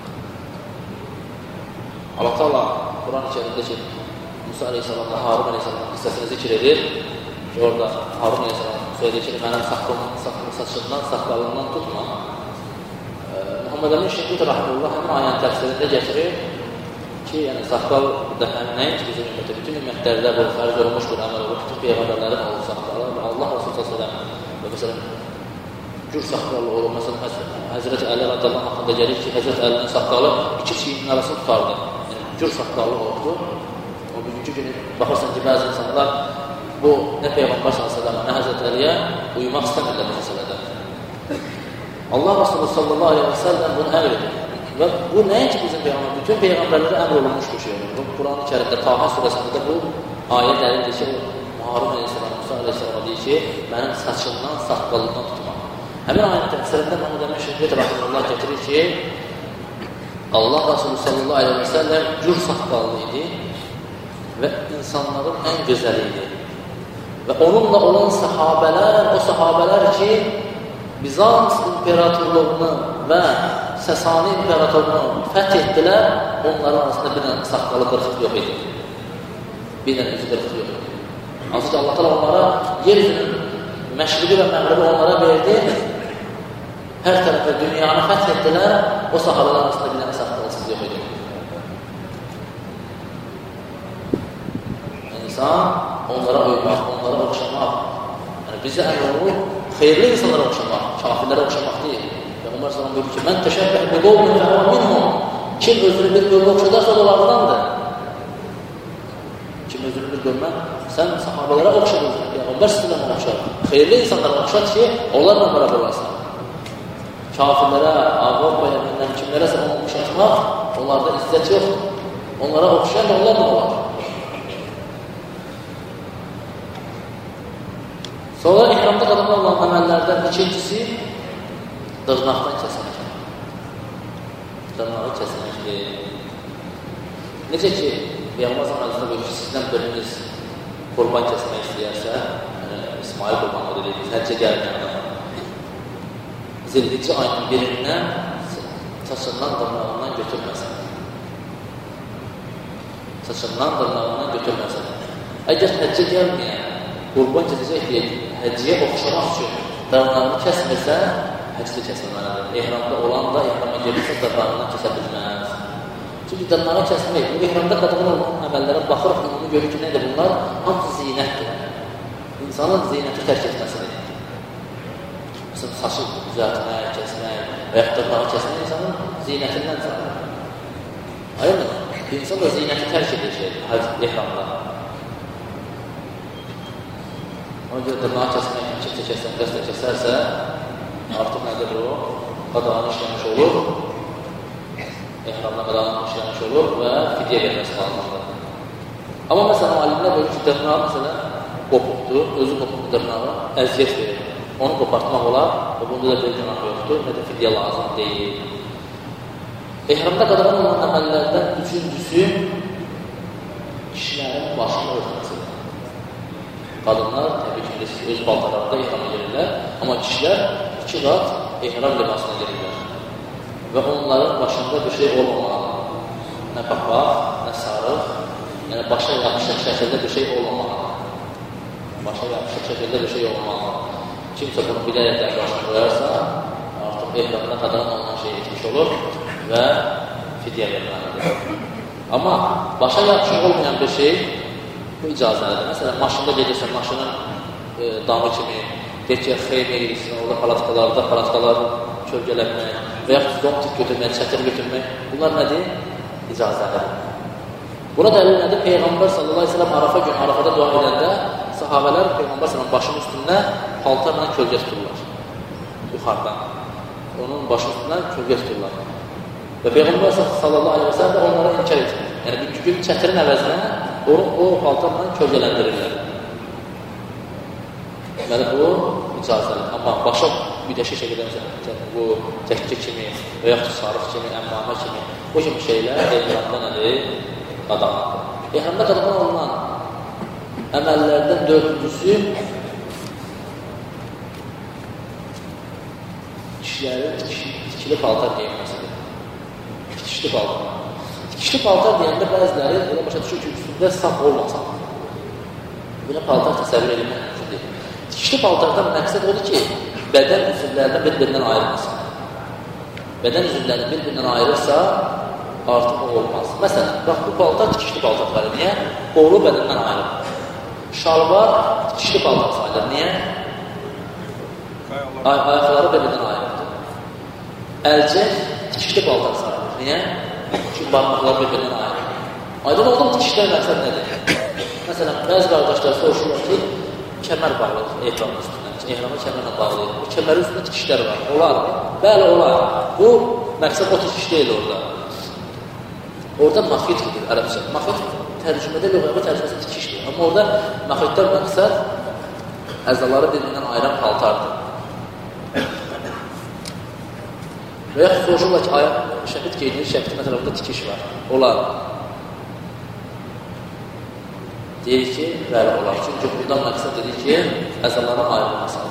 Allah-Teala Quran-ı Kərimdə ki, Musa Aleyhisselam'la Harun Aleyhisselam'ın qissəsini zikr edir ki, orada Harun Aleyhisselam söylədir ki, mənim saçımdan, saqqalından tutma. Muhammed Əmin Şəhid Rahmanullah həmin ayənin təfsirində gətirir ki, yəni saqqal nəinki bizim ümmətdə, bütün ümmətlərdə bu fərz olmuş bir əməl olur, bütün peyğəmbərlərin olur saqqalı və Allah Resulü s.ə.v və məsələn, gür saqqalı olur, məsələn, Həzrəti Əli radiyallahu haqqında gəlir ki, Həzrəti Əlinin saqqalı iki çiyinin arasını tutardı, yəni gür saqqalı oldu. O bugünkü günü baxırsan ki, bəzi insanlar bu nə Peyğəmbər s.ə.v, nə Həzrəti Əliyə uyumaq istəmirlər bu məsələdə. Allah Resulü sallallahu aleyhi və səlləm bunu əmr edir. Və bu nəinki bizim Peyğəmbər, bütün Peyğəmbərlərə əmr olunmuş bir şey olur. Bu Quran-ı Kərimdə, Taha surəsində bu ayə dəlildir ki, Harun Aleyhisselam, Musa Aleyhisselam deyir ki, mənim saçımdan, saqqalından tutmaq. Həmin ayənin təfsirində Muhammed Əmin Şəhid Rahmanullah gətirir ki, Allah Resulü sallallahu aleyhi və səlləm gür saqqallı idi və insanların ən gözəli idi. Və onunla olan səhabələr, o səhabələr ki, Bizans imperatorluğunu və Səsani imperatorluğunu fəth etdilər, onların arasında bir dənə saqqalı qırxıq yox idi. Bir dənə üzü qırxıq yox idi. Hansı ki, Allah-u onlara yeryüzünün məşriqi və məğribi onlara verdi, hər tərəfə dünyanı fəth etdilər, o sahabələr arasında bir dənə saqqalısız yox idi. İnsan onlara uymaq, onlara oxşamaq, yəni bizə əmr olur, xeyirli insanlara oxşamaq, kafirlərə oxşamaq deyil. Peyğəmbər s.ə.v buyurur ki, mən təşəbbih bir qovmin fəhvə minhum. Kim özünü bir qövmə oxşadarsa o da onlardandır. Kim özünü bir qövmə, sən sahabələrə oxşar özünü, Peyğəmbər s.ə.v oxşar. Xeyirli insanlara oxşar ki, onlarla bərabər olarsan. Kafirlərə, Avropaya, kimlərə sən onu oxşatmaq, onlarda izzət yoxdur. Onlara oxşayan onlarla olar. Sonra ihramda qadımda olan əməllərdən ikincisi dırnaqdan kəsmək. Dırnağı kəsməkdir. Necə ki, Peyğəmbər s.ə.v buyurur ki, sizdən biriniz qurban kəsmək istəyərsə, İsmail qurbanı dediğimiz, həccə gəlməyən adam. Zilhicci ayının birindən saçından, dırnağından götürməsin. Saçından, dırnağından götürməsin. Əgər həccə gəlməyən, qurban kəsəcək deyək, həcciyə oxşamaq üçün dırnağını kəsmirsə, həcci kəsilməlidir. Ehramda olan da ehrama gelirsə dırnağından kəsə bilməz. Çünki dırnağı kəsmək, bu ehramda qadağan olan əməllərə baxırıq, onu görür ki, nədir bunlar? Hamısı zinətdir. İnsanın zinəti tərk etməsidir. Məsələn, saçı düzəltmək, kəsmək və yaxud dırnağı kəsmək insanın zinətindən çıxır. Ayırmı? İnsan da zinəti tərk edir ehramda. Ona görə dırnağı kəsmək, kimsə kəsən, qəsdə kəsərsə, artıq nədir o? Qadağanı işləmiş olur, ehramda qadağanı işləmiş olur və fidyə verməsi lazımdır. Amma məsələn, alimlər bölür ki, dırnağı məsələn qopubdur, özü qopubdur dırnağı, əziyyət verir. Onu qopartmaq olar və bunda da bir günah yoxdur, nə də fidyə lazım deyil. Ehramda qadağan olan əməllərdən üçüncüsü kişilərin başını örtməsidir. Qadınlar, təbii ki, öz paltarlarında ehrama gelirlər, amma kişilər iki qat ehram libasına gelirlər. Və onların başında bir şey olmamalıdır. Nə papaq, nə sarıq, yəni başa yapışıq şəkildə bir şey olmamalıdır. Başa yapışıq şəkildə bir şey olmamalıdır. Kimsə bunu bilərəkdən başına qoyarsa, artıq ehramda qadağan olan şey etmiş olur və fidyə verməlidir. Amma başa yapışıq olmayan bir şey bu icazəlidir. Məsələn, maşında gedirsən, maşının damı kimi, geçək xeymə edirsən, orada palatkalar kölgələtmək və yaxud domtik götürmək, çətir götürmək, bunlar nədir? İcazəlidir. Buna dəlil nədir? Peyğəmbər sallallahu aleyhi ve sellem Arafa günü, Arafada dua edəndə sahabələr Peyğəmbər s.ə.v başının üstündə paltarla kölgə tuturlar. Yuxarıdan. Onun başının üstündən kölgə tuturlar. Və Peyğəmbər s.ə.v də onlara inkar edir. Yəni, bir gün çətirin əvəzinə o paltarla kölgələndirirlər. Deməli, bu icazəli. Amma başa müdəşə şəkildə bu təkkə kimi və yaxud sarıq kimi, əmmamə kimi bu kimi şeylər ehramda nədir? Qadağandır. Ehramda qadağan olunan əməllərdən dördüncüsü kişilərin tikili paltar geyinməsidir. Tikişli paltar. Tikişli paltar deyəndə bəziləri elə başa düşür ki, üstündə saf olmasın. Belə paltar təsəvvür edilmək mümkün deyil. Tikişli paltardan məqsəd odur ki, bədən üzvlərindən bir-birindən ayrılmasın. Bədən üzvlərini bir-birindən ayırırsa, artıq o olmaz. Məsələn, bax, bu paltar tikişli paltar var. Niyə? Qolu bədəndən ayrılır. Şalvar tikişli paltar sayılır. Niyə? Ayaqları bir-birindən ayrılır. Əlcək tikişli paltar sayılır. Niyə? Çünki barmaqlar bir-birindən ayrılır. Aydın oldu mu tikişlər məqsəd nədir? Məsələn, bəzi qardaşlar soruşurlar ki, kəmər bağlıdır ehramın üstündən. Ehrama kəmərlə bağlayır. Bu kəmərin üstündə tikişlər var. Olar mı? Bəli, olar. Bu, məqsəd o tikiş deyil orada. Orada mafit gedir ərəbcə. Mafit tərcümədə, lüğəvi tərcüməsi tikişdir. Amma orada mafitlər məqsəd əzaları bir-birindən ayıran paltardır. Və yaxud soruşurlar ki, şəhid geyinir, şəhidin ətrafında tikiş var. Olar. Deyir ki, bəli olar. Çünki buradan məqsəd edir ki, əzaların ayrılmasıdır.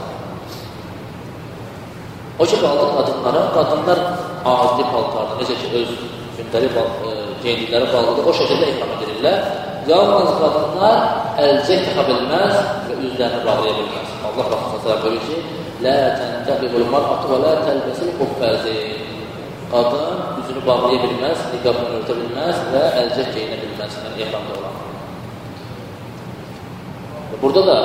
O ki, qaldı qadınlara, qadınlar adi paltardır. Necə ki, öz gündəlik geyindikləri bağlıdır. O şəkildə ehram edirlər. Yalnız qadınlar əlcək taxa bilməz və üzlərini bağlaya bilməz. Allah Rəsulullah buyurur ki, Lə təntəqibul mar'atu və lə təlbəsil qufəzi. Qadın üzünü bağlaya bilməz, niqabını örtə bilməz və əlcək geyinə bilməz. Yəni, ehramda olan. Burada da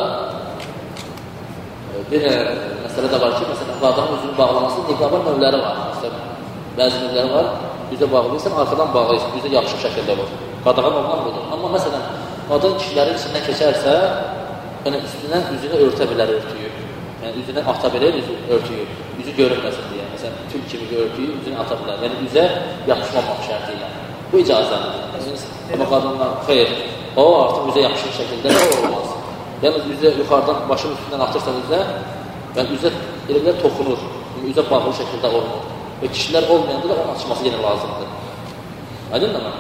bir məsələ də var ki, məsələn, qadının üzünü bağlaması niqabın növləri var. Məsələn, bəzi növləri var, üzə bağlayırsan, arxadan bağlayırsan, üzə yaxşı şəkildə olur. Qadağan olan budur. Amma məsələn, qadın kişilərin içindən keçərsə, yəni üstündən üzünü örtə bilər örtüyü. Yəni üzünə ata bilər örtüyü, üzü görünməsin deyə. Məsələn, tül kimi örtüyü üzünü ata bilər. Yəni üzə yapışmamaq şərti ilə. Bu icazəlidir. Amma qadınlar, xeyr, o artıq üzə yapışır şəkildə olmaz. Yalnız üzə yuxarıdan, başın üstündən atırsan üzə, yəni üzə elə toxunur, üzə bağlı şəkildə olmur. Və kişilər olmayanda da onun açması yenə lazımdır. Aydın mı?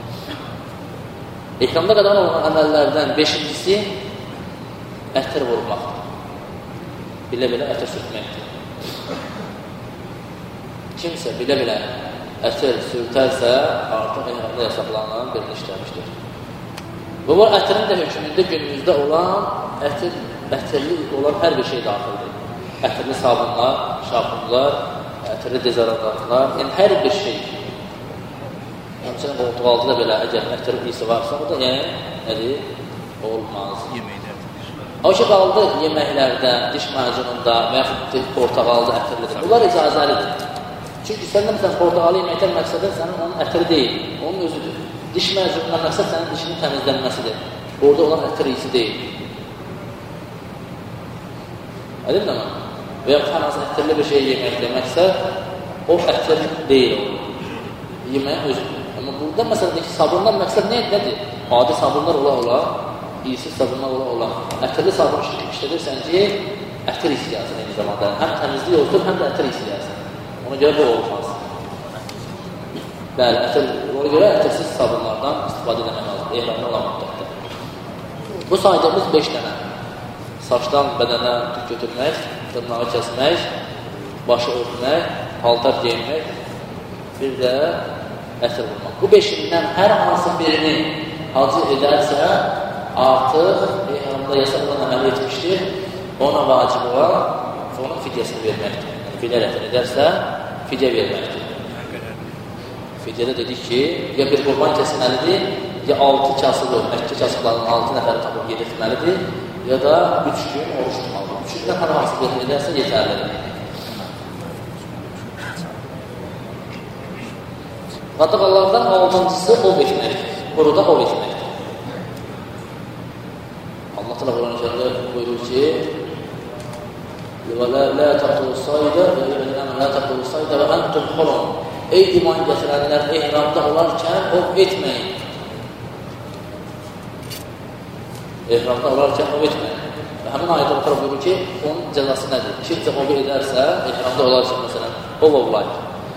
Ehramda qədər olan əməllərdən 5-incisi ətər vurmaqdır. Bilə-bilə ətər sürtməkdir. Kimsə bilə-bilə ətər sürtərsə, artıq ehramda yasaklanan birini işləmişdir. Və bu ətərin də hökmündə günümüzdə olan ətərli olan hər bir şey daxildir. Ətərli sabunlar, şapunlar, ətərli dezodorantlar, yəni hər bir şey. Həmçinin qoltuq altıda belə əgər ətər iyisi varsa, o da yəni nədir? Olmaz. O ki, qaldı yeməklərdə, diş macununda və yaxud portağalda ətərlidir. Bunlar icazəlidir. Çünki səndə məsələn, portağalı yeməkdən məqsədin sənin onun ətəri deyil, onun özüdür. Diş macunundan məqsəd sənin dişinin təmizlənməsidir. Orada olan ətər iyisi deyil. Ədilmə mən? Və yaxud hər hansı ətərli bir şey yeməkdə məqsəd o ətər deyil olur. Yeməyin özüdür. Amma burada məsələn, sabundan məqsəd nədir? Adi sabunlar ola, iyisiz sabunlar ola. Ətərli sabun işlədirsən ki, ətər istəyəsin eyni zamanda. Həm təmizlik olsun, həm də ətər istəyəsin. Ona görə bu olmaz. Bəli, ona görə ətərsiz sabunlardan istifadə edəmək lazım. Ehramda olan müddətdə. Bu saydığımız 5 dənə. Saçdan bədənə tük götürmək, dırnağı kəsmək, başı örtmək, paltar geyinmək, bir də ətər vurmaq. Bu 5-indən hər hansı birini hacı edərsə, artıq ehramda yasaklanan əməl etmişdir, ona vacib olan onun fidyəsini verməkdir. Yəni, fidyə ətər edərsə, fidyə verməkdir. Fidyədə dedik ki, ya bir qurban kəsməlidir, ya 6 kasılı, Məkkə kasıqlarının 6 nəfəri tapıb yedirtməlidir, ya da 3 gün oruç tutmalıdır. 3 gündən hər hansı bir edərsə yetərlidir. Qadağalardan 6-cısı ov etməkdir. Quruda ov etməkdir. Allah təala Quran-ı Kərimdə buyurur ki: "Və la taqtulus-sayda və la taqtulus-sayda və antum hurum." Ey iman gətirənlər, ehramda olarkən ov etməyin. Ehramda olarkən ov etməyin. Və həmin ayədə Allah təala buyurur ki, onun cəzası nədir? Kimsə ov edərsə, ehramda olarkən məsələn, ov ovlayır.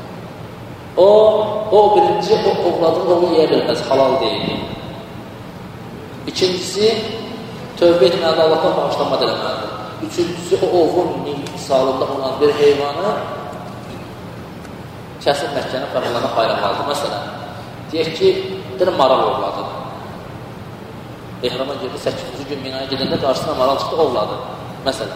O birinci ovladığında onu yeyə bilməz, halal deyil. İkincisi, tövbə etməlidir, Allahdan bağışlanma eləməlidir. Üçüncüsü, o ovun misalında olan bir heyvanı kəsib Məkkənin fərqlarına paylanmalıdır. Məsələn, deyək ki, bir maral ovladı. Ehrama girdi, 8-ci gün Minaya gedəndə qarşısına maral çıxdı, ovladı. Məsələn.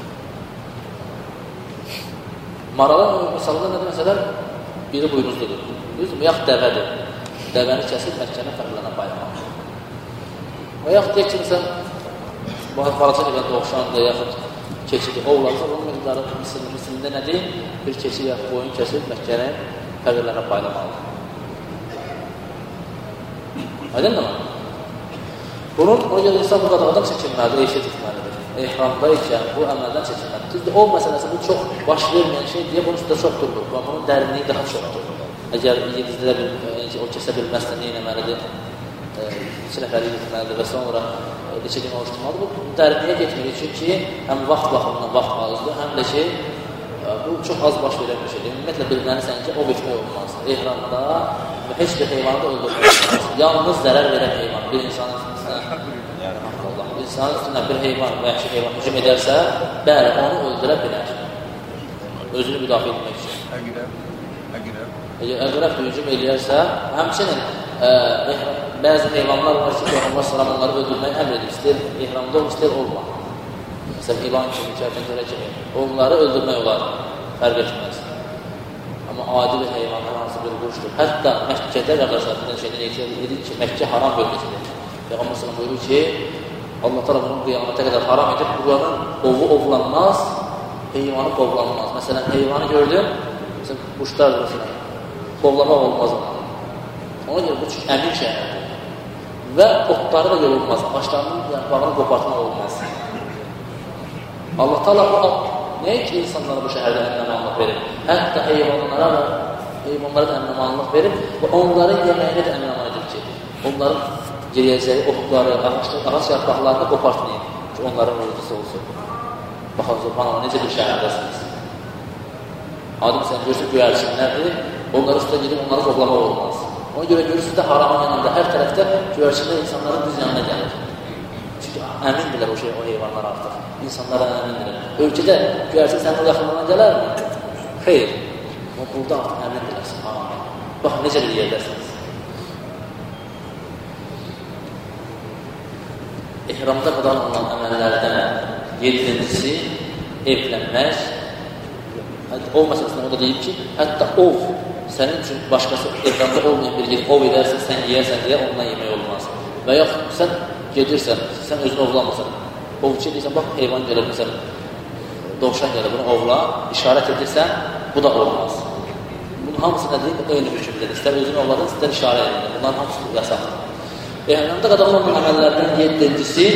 Maralın misalında nədir? Məsələn, biri buynuzludur. Düzdür mü? Yaxud dəvədir. Dəvəni kəsib Məkkənin fərqlarına paylanmalıdır. Və yaxud deyək ki, məsələn, balaca evəndə oxşandır, yaxud keçidi ovlarsa, onun miqdarı misilində nədir? Bir keçi yaxud boyun kəsib Məkkənin fərqlərine paylanmalıdır. Aydın mı? Bunun, ona görə insan bu qadağadan çəkilməlidir, eşit etməlidir. Ehramda ikən bu əməldən çəkilməlidir. Düzdür, o məsələsi bu çox baş verməyən şey deyə bunun üstündə çox durulur. Bunun dərinliyi daha çoxdur. Əgər o kəsə bilməzsə nə etməlidir? 2 nəfəri getməlidir və sonra neçə gün oluşturmalıdır. Bu dərinliyə getmirik, çünki həm vaxt baxımından vaxt azdır, həm də ki, bu çox az baş verən bir şeydir. Ümumiyyətlə, bilməlisən ki, ov etmək olmaz. Ehramda və heç bir heyvanı da öldürmək olmaz. Yalnız zərər verən heyvan, bir insanın üstündən bir heyvan, vəhşi heyvan hücum edərsə, bəli, onu öldürə bilər. Özünü müdafiə etmək üçün. Əgər əqrəb hücum edərsə, həmçinin bəzi heyvanlar var ki, Peyğəmbər sallallahu onları öldürməyi əmr edir. İstəyir ehramda ol, istəyir olma. Məsələn, ilan kimi, kərtənkələ kimi. Onları öldürmək olar, fərq etməz. Amma adi bir heyvanlar hansı bir quşdur. Hətta Məkkədə qardaşlarından şeydən edir ki, Məkkə haram bölgəsidir. Peyğəmbər sallallahu buyurur ki, Allah təala bunun qiyamətə qədər haram edib, buranın ovu ovlanmaz, heyvanı qovlanmaz. Məsələn, heyvanı gördüm, məsələn, quşlardır məsələn, qovlamaq olmaz ona. Ona görə bu çox əmin şəhərdir. Və otları da yorulmaz, başlarının yarpağını qopartmaq olmaz. Allah təala bu nəyə ki, insanlara bu şəhərdə əminəmanlıq verir? Hətta heyvanlara da əminəmanlıq verir və onların yeməyinə də əminəman edir ki, onların yeriyəcəyi otları, ağac yarpaqlarını qopartmayın ki, onların ordusu olsun. Baxın, Subhanallah, necə bir şəhərdəsiniz? Adım sən görürsün, göyərçinlərdir, onları üstə gedib, onları qoplamaq olmaz. Ona görə görürsün də haramın yanında, hər tərəfdə göyərçinlər insanların düz yanına gəlir. Çünki əmindirlər o heyvanlar artıq. İnsanlara əmindirlər. Ölkədə göyərçin sənin o yaxınlarına gələrmi? Xeyr. Amma burada artıq əmindirlər, Subhanallah. Baxın, necə bir yerdəsiniz? İhramda qadan olan əməllərdən 7-ci evlənmək. Ov məsələsində o da deyib ki, hətta ov sənin üçün başqası ehramda olmayan bir yer ov edərsən, sən yeyərsən deyə ondan yemək olmaz. Və yaxud sən gedirsən, sən özünü ovlanmasan, ovçu deyirsən, bax, heyvan gəlir, məsələn, dovşan gəlir, bunu ovla, işarət edirsən, bu da olmaz. Bunun hamısı nədir? Eyni hükümdür. İstər özünü ovladın, istər işarə edir. Bunların hamısı yasaqdır. Ehramda qadan olan əməllərdən 7-ci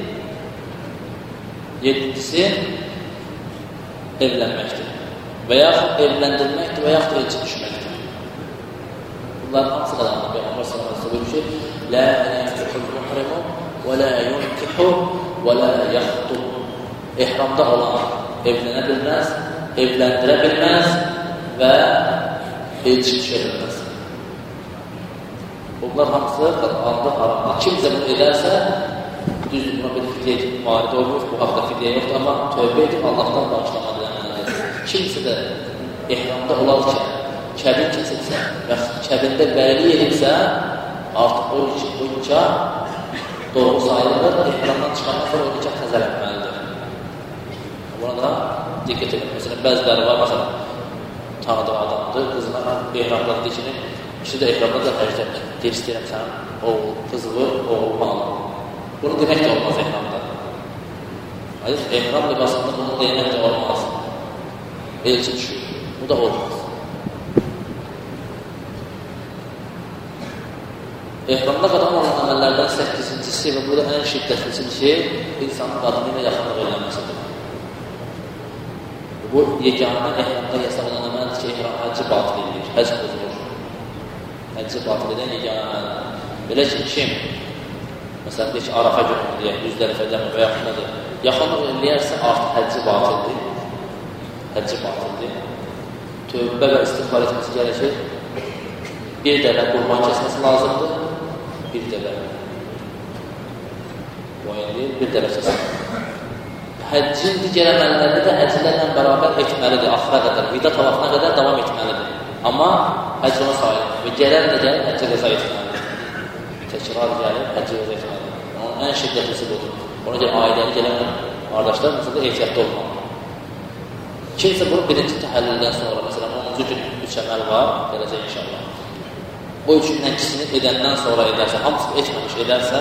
evlənməkdir. Və yaxud evləndirməkdir və yaxud elçi düşməkdir. Bunların hamısı qadandır. Peyğəmbər sallallahu əleyhi və səlləm buyurur ki: "La yankihul muhrimu və la yunkihu və la yaxtub." Ehramda olan evlənə bilməz, evləndirə bilməz və elçi düşə bilməz. Bunlar hamısı qadağandır, haramdır. Kimsə bunu edərsə, düzdür, buna bir fidyə varid olur, bu haqda fidyə yoxdur, amma tövbə edib Allahdan bağışlanma dilənməlidir. Kimsə də ehramda olarkən kəbin kəsilsə və kəbində bəylik edibsə, artıq o nikah doğru sayılır, ehramdan çıxandan sonra o nikah təzələnməlidir. Buna da diqqət edin. Məsələn, bəziləri var, məsələn, tanıdığı adamdır, qızına ehramdan dikinin, İşte də ehramda da hərcət, deyir istəyirəm sənin oğul, qızılı, oğulma alın. Bunu demək də olmaz ehramda. Ehram libasında bunu demək də olmaz. Elçi düşür. Bu da olmaz. Ehramda qadan olan əməllərdən 8-ci birincisi və burada ən şiddətlisi ki, insanın qadını ilə yaxınlıq eləməsidir. Bu, yeganə ehramda yasaklanan əməldir ki, ehram həcci batıl edir, həcc pozulur. Həcci batıl edən yeganə əməldir. Belə ki, kim, məsələn, deyək ki, Arafa günü deyək, Müzdəlifədən və yaxındadır, yaxınlıq eləyərsə artıq həcci batıldır. Həcci batıldır. Tövbə və istiğfar etməsi gərəkir. Bir dəvə qurban kəsməsi lazımdır. Bir dəvə. Boyun deyil, bir dəvə kəsməsi. Həccin digər əməllərdə də həccilərlə bərabər etməlidir, axıra qədər, vida tavafına qədər davam etməlidir. Amma həcc ona sahib və gələn də gəlib həccə qəza etməlidir. Təkrar gəlib həccə qəza etməlidir. Onun ən şiddətlisi budur. Ona görə ailəli gələn qardaşlar məsələn ehtiyatda olmalı. Kimsə bunu birinci təhəllüldən sonra, məsələn 10-cu gün 3 əməl var, gələcək inşallah. O üçündən ikisini edəndən sonra edərsə, hamısı etməmiş edərsə,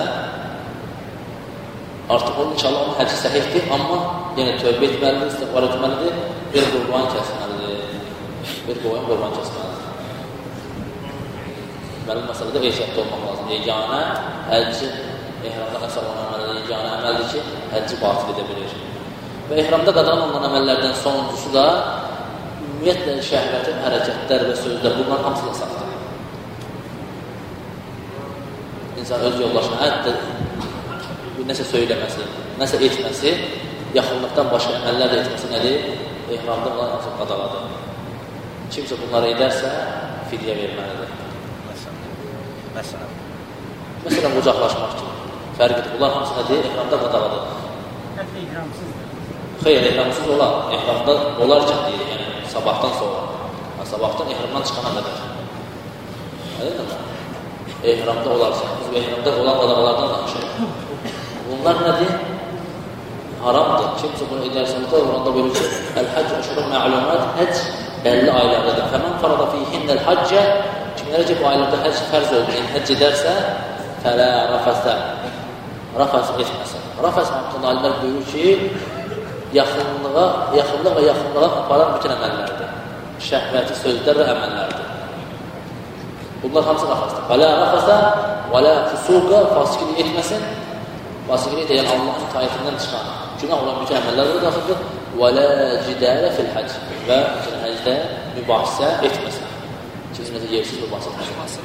artıq onun inşallah onun həcci səhihdir, amma yenə tövbə etməlidir, istiğfar etməlidir, bir qurban kəsməlidir. Bir qurban kəsməlidir. Mənim məsələdə ehtiyatda olmaq lazım. Yeganə həcci, ehramda həsallanan əməldir, yeganə əməldir ki, həcci batil edə bilir. Və ehramda qadağan olunan əməllərdən sonuncusu da ümumiyyətlə şəhvəti, hərəkətlər və sözlər, bunlar hamısı yasaqdır. İnsan öz yoldaşına hətta nəsə söyləməsi, nəsə etməsi, yaxınlıqdan başqa əməllər də etməsi nədir? Ehramda olan hamısı qadağadır. Kimsə bunları edərsə, fidyə verməlidir. Məsələn, qucaqlaşmaq kimi. Fərqidir. Bunlar hamısı nədir? Ehramda qadağadır. Hətta ehramsızdır. Xeyr, ehramsız olar. Ehramda olarkən deyir, yəni sabahdan sonra. Sabahdan ehramdan çıxana qədər. Aydın mı? Ehramda olarkən. Biz ehramda olan qadağalardan danışırıq. Bunlar nədir? Haramdır. Kimsə bunu edərsə, oranda bölür ki, Əl-Həcc əşhurun məlumat, həcc bəlli aylardadır. Fəmən farada fihinnəl haccə, kimlərə ki, bu aylarda həcc fərz oldu, yəni həcc edərsə, fələ rafəsə, rafəs etməsin. Rafəs haqqında alilər buyurur ki, yaxınlıq və yaxınlığa aparan bütün əməllərdir. Şəhvəti sözlər və əməllərdir. Bunlar hamısı rafəsdir. Fələ rafəsə, və lə füsuqa, fasiqliyi etməsin. Fasiqliyi deyən Allahın itaətindən çıxan, günah olan bütün əməllər də daxildir. Və lə cidələ fil həcc və həcdə mübahisə etməsin. Kimsə yersiz mübahisə etməsin.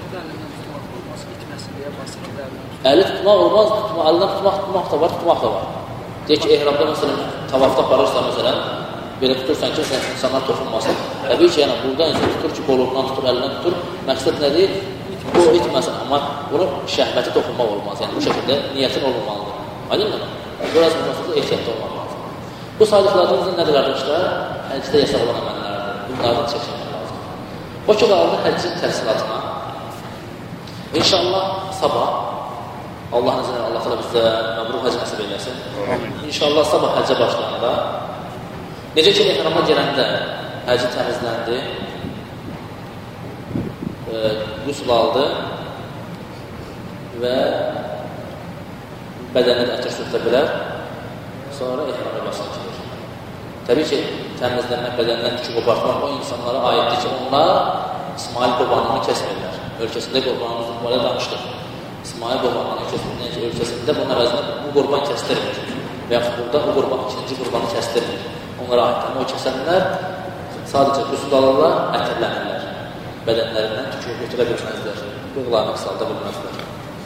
Əli tutmaq olmaz, əlindən tutmaq da var, tutmaq da var. Deyək ki, ehramda məsələn, tavafda aparırsan məsələn, belə tutursan ki, insanlar toxunmasın. Təbii ki, yəni burada insan tutur ki, qolundan tutur, əlindən tutur. Məqsəd nədir? Bu etməsin, amma bunu şəhbəti toxunmaq olmaz. Yəni bu şəkildə niyyətin olmalıdır. Aydın mı? Biraz bundan ehtiyatda olmaq lazım. Bu saydıqlarımızın nədir qardaşlar? Həcdə yasaklanan əməllərdir. Bunlardan çəkinmək lazım. O ki, qaldı həccin təfsilatına. İnşallah sabah Allah'ın izniyle Allah təala bizə məbrur həcc nəsib eləsin. İnşallah sabah həccə başlayanda necə ki, ehrama gələndə həcci təmizləndi, qüsl aldı və bədənini ətir sürtə bilər, sonra ehrama başına gelir. Təbii ki, təmizlənmək, bədəndən tükü qopartmaq o insanlara aiddir ki, onlar İsmail qurbanını kəsmirlər. Ölkəsində qurbanımızın bu arada danışdır. İsmail qurbanının ölkəsində bunun əvəzində bu qurban kəstirmir. Və yaxud burada bu qurban, ikinci qurbanı kəstirmir. Onlara aiddir. Ama o kəsənlər sadəcə qüsl alırlar, ətirlənirlər. Bədənlərindən tükü götürə bilməzlər. Bığlarını qısalda bilməzlər.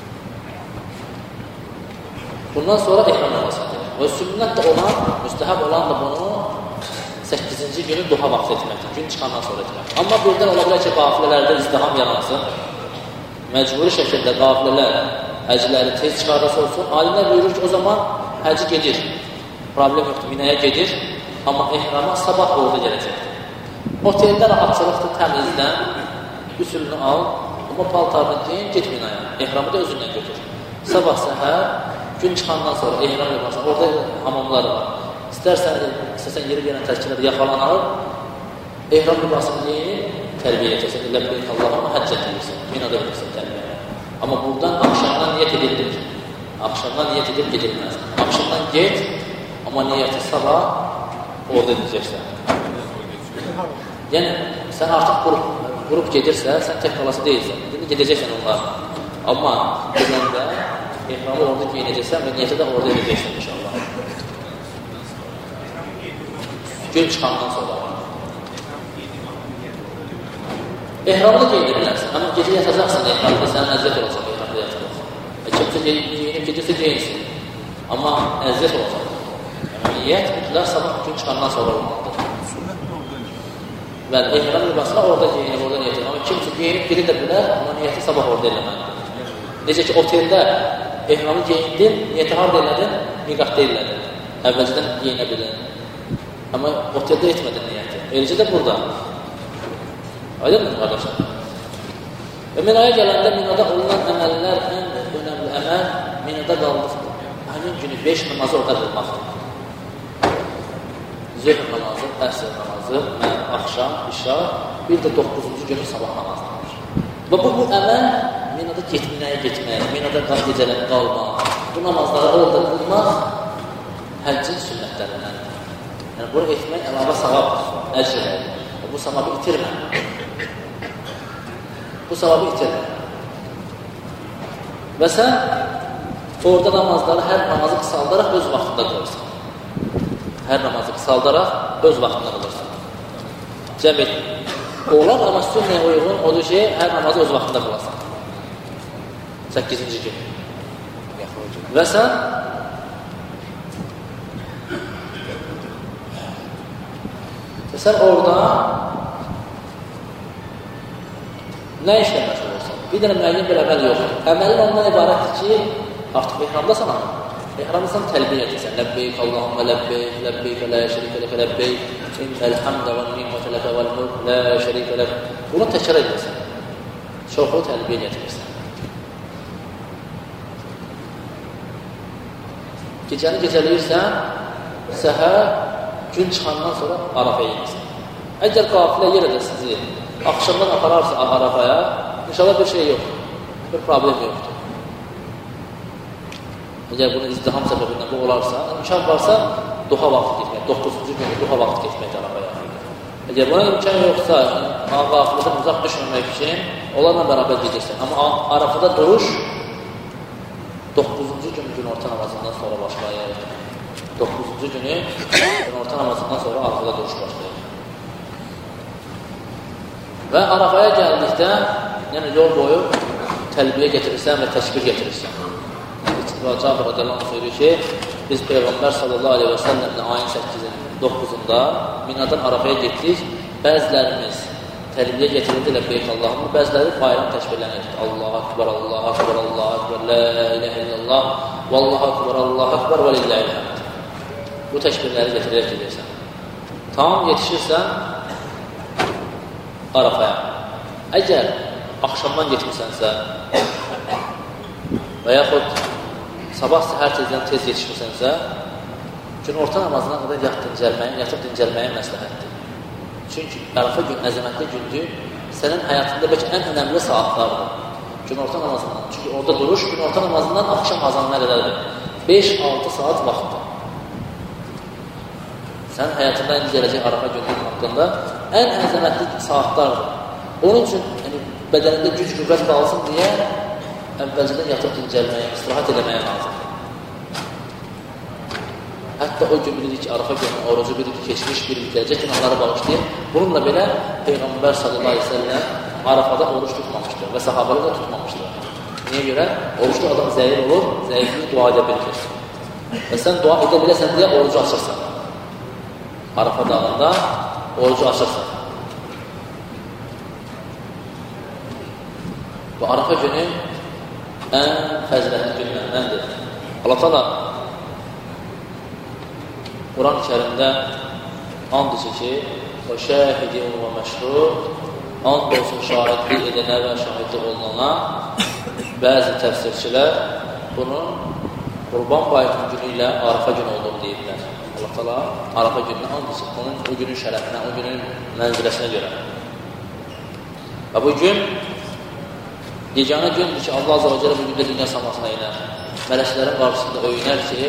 Bundan sonra ehram namazıdır. Və sünnət də olan, müstəhəb olan da bunu 8-ci günü duha vaxt etməkdir. Gün çıxandan sonra etməkdir. Amma birdən ola bilər ki, qafilələrdə izdiham yaransın. Məcburi şəkildə qafilələr həcləri tez çıxarrası olsun. Alimlər buyurur ki, o zaman həcci gedir. Problem yoxdur, minəyə gedir. Amma ehrama sabah orada gələcəkdir. Oteldə rahatçılıqdır, təmizdən, üsülünü al, amma paltarını deyin, get minəyə. Ehramı da özündən götür. Sabah səhər, gün çıxandan sonra ehram yaparsan, orada hamamlar var. İstərsən yeri gələn tərkiləri yaxalanalım, ehram libasını deyin, tərbiyə edəcəksən, ləbbeyk Allah'ına həcc edirsən, minədə bilirsən tərbiyə. Amma buradan axşamdan niyyət edilir. Axşamdan niyyət edib gedilməz. Axşamdan get, amma niyyəti sabah orada edəcəksən. Yəni, sən artıq qrup gedirsə, sən tək qalası deyilsən. İndi gedəcəksən onlar. Amma gedəndə ehramı orada geyinəcəksən və niyyəti də orada edəcəksən inşallah. Gün çıxandan sonra. Ehramı da geyinə bilərsən. Amma gecə yatacaqsan ehramda, sənin əziyyət olacaq ehramda yatacaqsan. Kimsə geyinib gecəsə geyinsin. Amma əziyyət olacaq. Yəni, niyyət mütləq sabah gün çıxandan sonra olmalıdır. Və ehram libasına orada geyinib, orada niyyət edir. Amma kimsə geyinib geri də bilər, amma niyyəti sabah orada eləməlidir. Necə ki, oteldə ehramı geyindin, niyyəti harada elədin? Miqatda elədin. Əvvəlcədən geyinə bilin. Amma oteldə etmədin niyyəti. Eləcə də burada. Aydınmı qardaşlar? Və Minaya gələndə Minada olunan əməllər ən önəmli əməl Minada qaldıqdır. Həmin günü 5 namazı orada qılmaqdır. Zöhr namazı, əsr namazı, axşam, işa, bir də 9-cu günü sabah namazıdır. Və bu əməl Minada getmək, Minada gecələr qalmaq, bu namazları orada qılmaq həccin sünnətlərindəndir. Yəni, bunu etmək əlavə savab, əcrədir. Bu savabı itirmə. Bu savabı itirmə. Və sən orada namazları, hər namazı qısaldaraq öz vaxtında qılırsan. Hər namazı qısaldaraq öz vaxtında qılırsan. Cəm et. Olar, amma sünnəyə uyğun odur ki, hər namazı öz vaxtında qılasan. 8-ci gün. Və sən orada nə işlə məşğul olsan? Bir dənə müəyyən bir əməl yoxdur. Əməlin ondan ibarətdir ki, artıq ehramdasan ama. Ehramdasan təlbiyə edirsən. Ləbbeyk, Allahümmə ləbbeyk, ləbbeyk, lə şərikə ləkə ləbbeyk, innəl-həmdə vəl-ni'mətə ləkə vəl-mulk, lə şərikə ləkə. Bunu təkrar edirsən. Çoxlu təlbiyə getirirsən. Gecəni gecələyirsən, səhər gün çıxandan sonra Arafaya inirsən. Əgər qafilə yerə də sizi axşamdan apararsa Arafaya, inşallah bir şey yoxdur, bir problem yoxdur. Əgər bunu izdiham səbəbindən bu olarsa, imkan varsa, duha vaxtı getmək, 9-cu günü duha vaxtı getmək Arafaya. Əgər buna imkan yoxsa, qafilədən uzaq düşməmək üçün, onlarla bərabər gedirsən. Amma Arafada duruş 9-cu gün günorta namazından sonra başlayır. 9-cu günü günorta namazından sonra Arafada duruş başlayır. Və Arafaya gəldikdə, yəni yol boyu təlbiyə getirirsən və təşbir getirirsən. Cabir radiyallahu anh söylüyor ki, biz Peyğəmbər sallallahu aleyhi və səlləmlə ayın 8-in 9-unda Minadan Arafaya getdik. Bəzilərimiz təlbiyə getirirdi, ləbbeyk Allah'ım. Bəziləri bayram təşbirlənirdi. Allahu akbar, Allahu akbar, Allahu akbar, la ilahe illallah, vallahu akbar, Allahu akbar və lillahilhamd. Bu təşbirləri getirərək gedirsən. Tam yetişirsən Arafaya. Əgər axşamdan getmirsənsə və yaxud sabah səhər tez yetişmirsənsə, günorta namazına qədər yatıb dincəlməyə məsləhətdir. Çünki Arafa gün əzəmətli gündür, sənin həyatında bəlkə ən önəmli saatlardır. Günorta namazından. Çünki orada duruş günorta namazından axşam azanına qədərdir. 5-6 saat vaxtdır. Sən həyatında indi gələcək Arafa gününün haqqında ən əzəmətli saatlardır. Onun üçün bədənində güc qüvvət qalsın deyə əvvəlcədən yatıb dincəlməyə, istirahat eləməyə lazımdır. Hətta o gün bilirik ki, Arafa günü orucu bilirik ki, keçmiş bilirik, gələcək günahları bağışlayır. Bununla belə Peyğəmbər sallallahu aleyhi ve sellem Arafada oruç tutmamışdır və sahabələr də tutmamışdır. Niyə görə? Oruçlu adam zəif olur, zəifliyi dua edə bilir. Və sən dua edə biləsən deyə orucu açırsan. Arafa dağında orucu açırsan. Və Arafa günü ən fəzilətli günlərdəndir. Allah Teala Quran-ı Kərimdə and içir ki, o şəhidin və məşhur, and olsun şahidlik edənə və şahidlik olunana, bəzi təfsirçilər bunun Qurban bayramı günü ilə Arafa günü olduğunu deyirlər. Allah Teala Arafa gününə and içir, onun o günün şərəfinə, o günün mənziləsinə görə. Və bu gün yeganə gündür ki, Allah Azə və Cəllə bu gündə dünya samasına iner. Mələklərin qarşısında öyünər ki,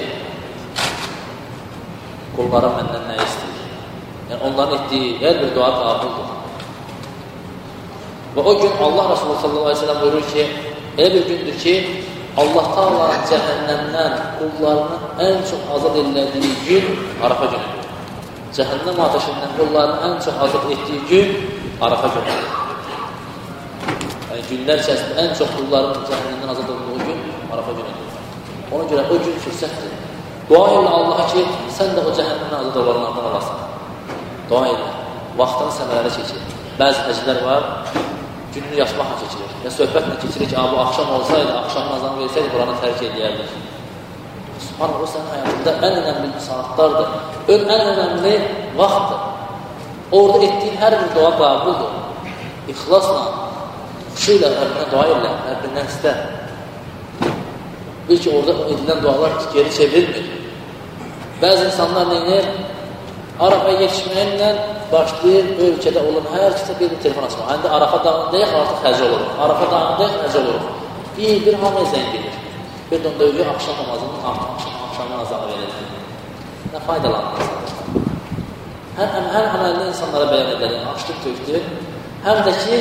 qullara məndən nə istəyir? Yəni, onların etdiyi hər bir dua qəbuldur. Və o gün Allah Resulü sallallahu aleyhi ve sellem buyurur ki, elə bir gündür ki, Allah Taala cəhənnəmdən qullarını ən çox azad elədiyi gün Arafa günüdür. Cəhənnəm ateşindən qullarını ən çox azad etdiyi gün Arafa günüdür. Yəni, günlər içərisində ən çox qulların cəhənnəmdən azad olduğu gün Arafa günüdür. Ona görə o gün fürsətdir. Dua elə Allaha ki, sən də o cəhənnəmdən azad olanlardan olasın. Dua elə. Vaxtını səmərəli keçir. Bəzi həclər var, gününü yatmaqla keçirir. Ya söhbətlə keçirir ki, bu axşam olsaydı, axşamın azanı versəydi, Quranı tərk edəyərdik. Subhanallah, o sənin həyatında ən önəmli saatlardır. Ən önəmli vaxtdır. Orada etdiyin hər bir dua qəbuldur. İxlasla, xuşu ilə Rəbbindən dua elə, Rəbbindən istə. Bil ki, orada edilən dualar geri çevrilmir. Bəzi insanlar neyinir? Arafaya yetişməklə başlayır, ölkədə olan hər kəsə bir telefon açmaq. Həm də Arafa dağındayıq, artıq həcc oluruq. Arafa dağındayıq, həcc oluruq. Bir hamıya zəng gedir. Bir də onda ölüyor, axşam namazının axşamdan azamı verir. Nə faydalanır insanlar? Həm əməlli insanlara bəyan edəlim, açdıq, tökdük. Həm də ki,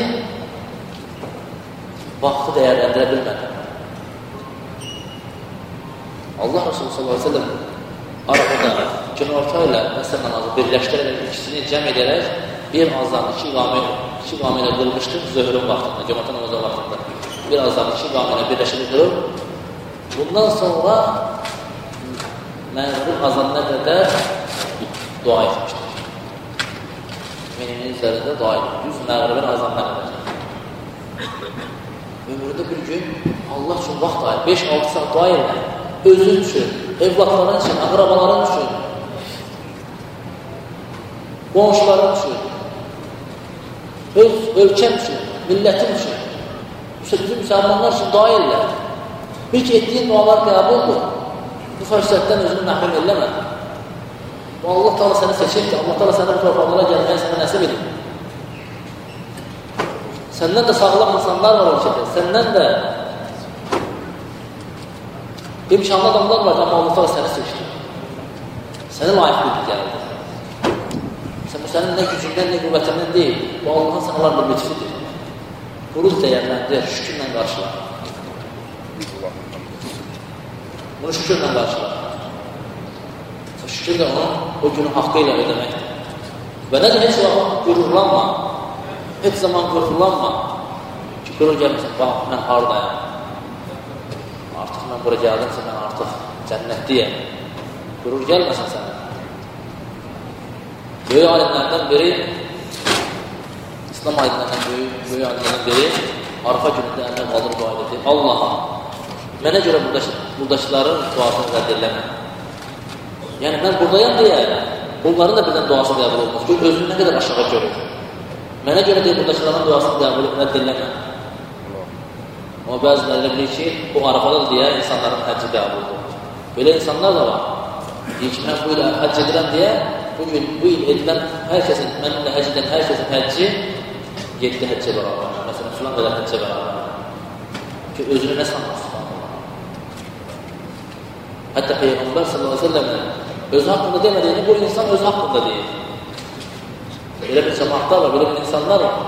vaxtı dəyərləndirə bilmədim. Allah Resulü s.ə.v Arafada günorta ilə məsəl namazı birləşdirərək, ikisini cəm edərək bir azdan iki iqamə ilə qılmışdır zöhrün vaxtında, günorta namazı vaxtında. Bir azdan iki iqamə ilə birləşdirib durur. Bundan sonra məğrib azanına qədər dua etmişdir. Menimin üzərində dua etmişdir. Düz məğribin azanına qədər. Ömründə bir gün Allah üçün vaxt ayır, 5-6 saat dua edir. Özün üçün, evlatların üçün, əqrabaların üçün, qonşuların üçün, öz ölkəm üçün, millətin üçün, bizim müsəlmanlar üçün dua edirlər. Bir ki, etdiyin dualar qəbuldur. Bu fürsətdən özünü məhrum eləmə. Allah Taala səni seçir ki, Allah Taala səni bu torpaqlara gəlməyə sənə nəsib edir. Səndən də sağlam insanlar var ölkədə, səndən də imkanlı adamlar var, amma Allah Taala səni seçdi. Səni layiq bildi gəldi. Bu sənin nə gücündən, nə qüvvətindən deyil. Bu Allahın sənələrlə lütfüdür. Qurul dəyərləndir, şükürlə qarşılar. Bunu şükürlə qarşılar. Şükür də onu o günün haqqı ilə ödəməkdir. Və nə də heç zaman qürurlanma. Heç zaman qürurlanma. Ki, qürur gəlməsin, bax, mən haradayam. Artıq mən bura gəldimsə, mən artıq cənnətdiyəm. Qürur gəlməsin sənə. Böyük alimlərdən biri, İslam alimlərdən böyük alimlərdən biri, Arafa günündə əmrə qalır dua edir. Allah'a, mənə görə buradakıların duasını rədd eləmə. Yəni, mən buradayam deyə, bunların da birdən duası qəbul olmaz. Gör, özünü nə qədər aşağı görür. Mənə görə deyə buradakıların duasını rədd eləmə. Amma bəziləri bilir ki, bu Arafadadır deyə insanların həcci qəbuldur. Belə insanlar da var. Deyir ki, mən bu ilə həcc edirəm deyə, bu il edilən hər kəsin, mənimlə həcc edən hər kəsin həcci 7 həccə bərabər. Məsələn, filan qədər həccə bərabər. Ki, özünü nə sanmaz? Hətta Peyğəmbər s.ə.v özü haqqında demədiyini bu insan özü haqqında deyir. Belə bir cəmaatlar var, belə bir insanlar var.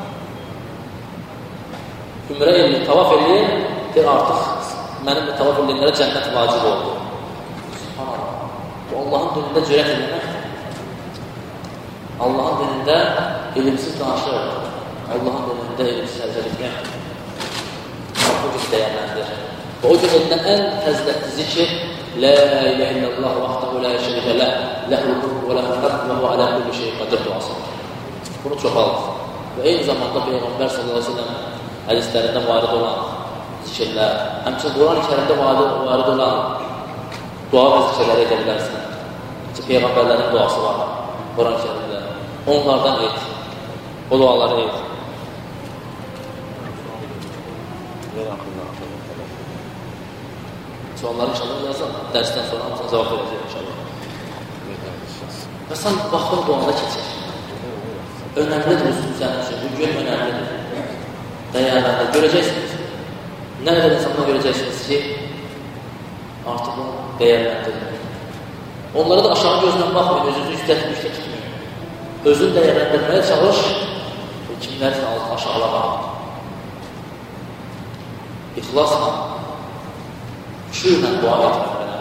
Ümrə elini tavaf eləyir, deyir artıq mənim bu tavaf eləyənlərə cənnət vacib oldu. Subhanallah. Bu Allahın dinində cürət eləməkdir. Allahın dinində ilimsiz danışır. Allahın dinində ilimsiz hərcət etməkdir. Bu gün dəyərləndir. Və o gün edilən ən fəzilətli zikir La ilahe illallah vahdahu la şerike leh lehul mulku ve lehul hamd ve huve ala kulli şeyin qadir duasıdır. Bunu çoxalır. Və eyni zamanda Peyğəmbər s.ə.v hədislərində varid olan zikirlər, həmçinin Quran-ı Kərimdə varid olan dua və zikirləri edə bilərsən. Ki, Peyğəmbərlərin duası var Quran-ı Kərimdə. Onlardan et. O duaları et. Onları inşallah yazın. Dərsdən sonra hamısına cavab verəcək inşallah. Və sən vaxtın duanda keçir. Önəmlidir üstün sənin üçün. Bu gün önəmlidir. Dəyərlərdə görəcəksiniz. Nə qədər insanlar görəcəksiniz ki, artıq onu dəyərləndirir. Onlara da aşağı gözlə baxmayın, özünüzü üstətmişdə tutmayın. Özünü dəyərləndirməyə çalış, kimlərsin aşağıla baxın. İxlasla Şüylə dua etmək belə.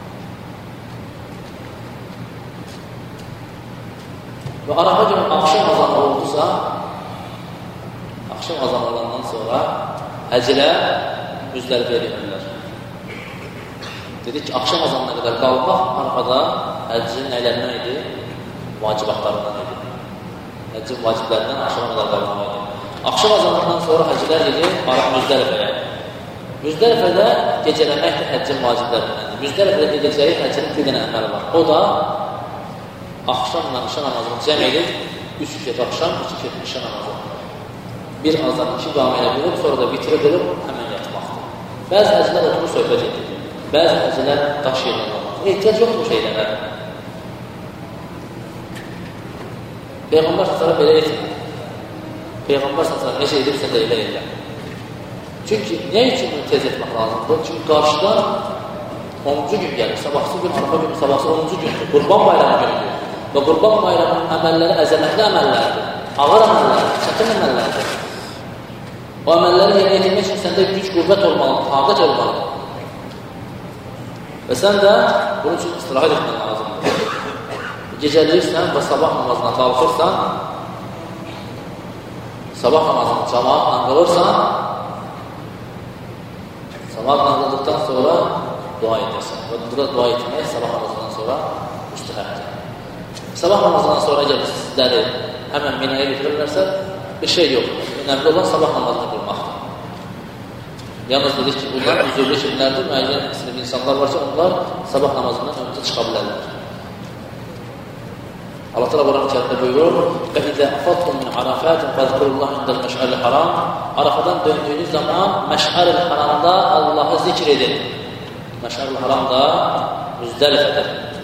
Və Arafa günü axşam azanı oldusa, axşam azanı olandan sonra həcirə Müzdəlifəyə verirlər. Dedik ki, axşam azanına qədər qalmaq Arafada həccin nələrindən idi? Vacibatlarından idi. Həccin vaciblərindən axşama qədər qalmaq idi. Axşam azanından sonra həcilər idi Müzdəlifəyə. Müzdəlifədə gecələmək də həccin vaciblərindəndir. Müzdəlifədə edəcəyi həccinin bir dənə əməli var. O da axşamla işə namazını cəm edib, 3 rükət axşam, 2 rükət işə namazı. Bir azdan 2 qaməyə bilib, sonra da bitirib edib, həmən yatmaqdır. Bəzi həcilər oturur söhbət edir. Bəzi həcilər daş yerlə qalmaz. Ehtiyac yoxdur şeylərə. Peyğəmbər s.ə.v belə etmir. Peyğəmbər s.ə.v necə edibsə də elə edir. Çünki nə üçün bunu tez etmək lazımdır? Çünki qarşıda 10-cu gün gəlir. Sabahsı gün, Arafa günü, sabahsı 10-cu gündür. Qurban bayramı günüdür. Və Qurban bayramının əməlləri əzəmətli əməllərdir. Ağır əməllərdir, çətin əməllərdir. O əməlləri yerinə yetirmək üçün səndə güc, qüvvət olmalıdır, taqət olmalıdır. Və sən də bunun üçün istirahət etmək lazımdır. Gecəliyirsən və sabah namazına qalxırsan, sabah namazını cəmaatla qılırsan, cəmaatla qıldıqdan sonra dua edirsən. Və burada dua etmək sabah namazından sonra müstəhəbdir. Sabah namazından sonra gəlir sizləri həmən minəyə götürürlərsə, bir şey yoxdur. Önemli olan sabah namazını qılmaqdır. Yalnız dedik ki, bunlar üzürlü kimlərdir, müəyyən sinif insanlar varsa, onlar sabah namazından öncə çıxa bilərlər. Allah Teala Quran-ı Kərimdə buyurur: "Və izə afattum min Arafatin fəzkurullah indəl məş'əril haram." Arafadan döndüyünüz zaman Məş'əril haramda Allah'ı zikr edin. Məş'əril haram da Müzdəlifədir.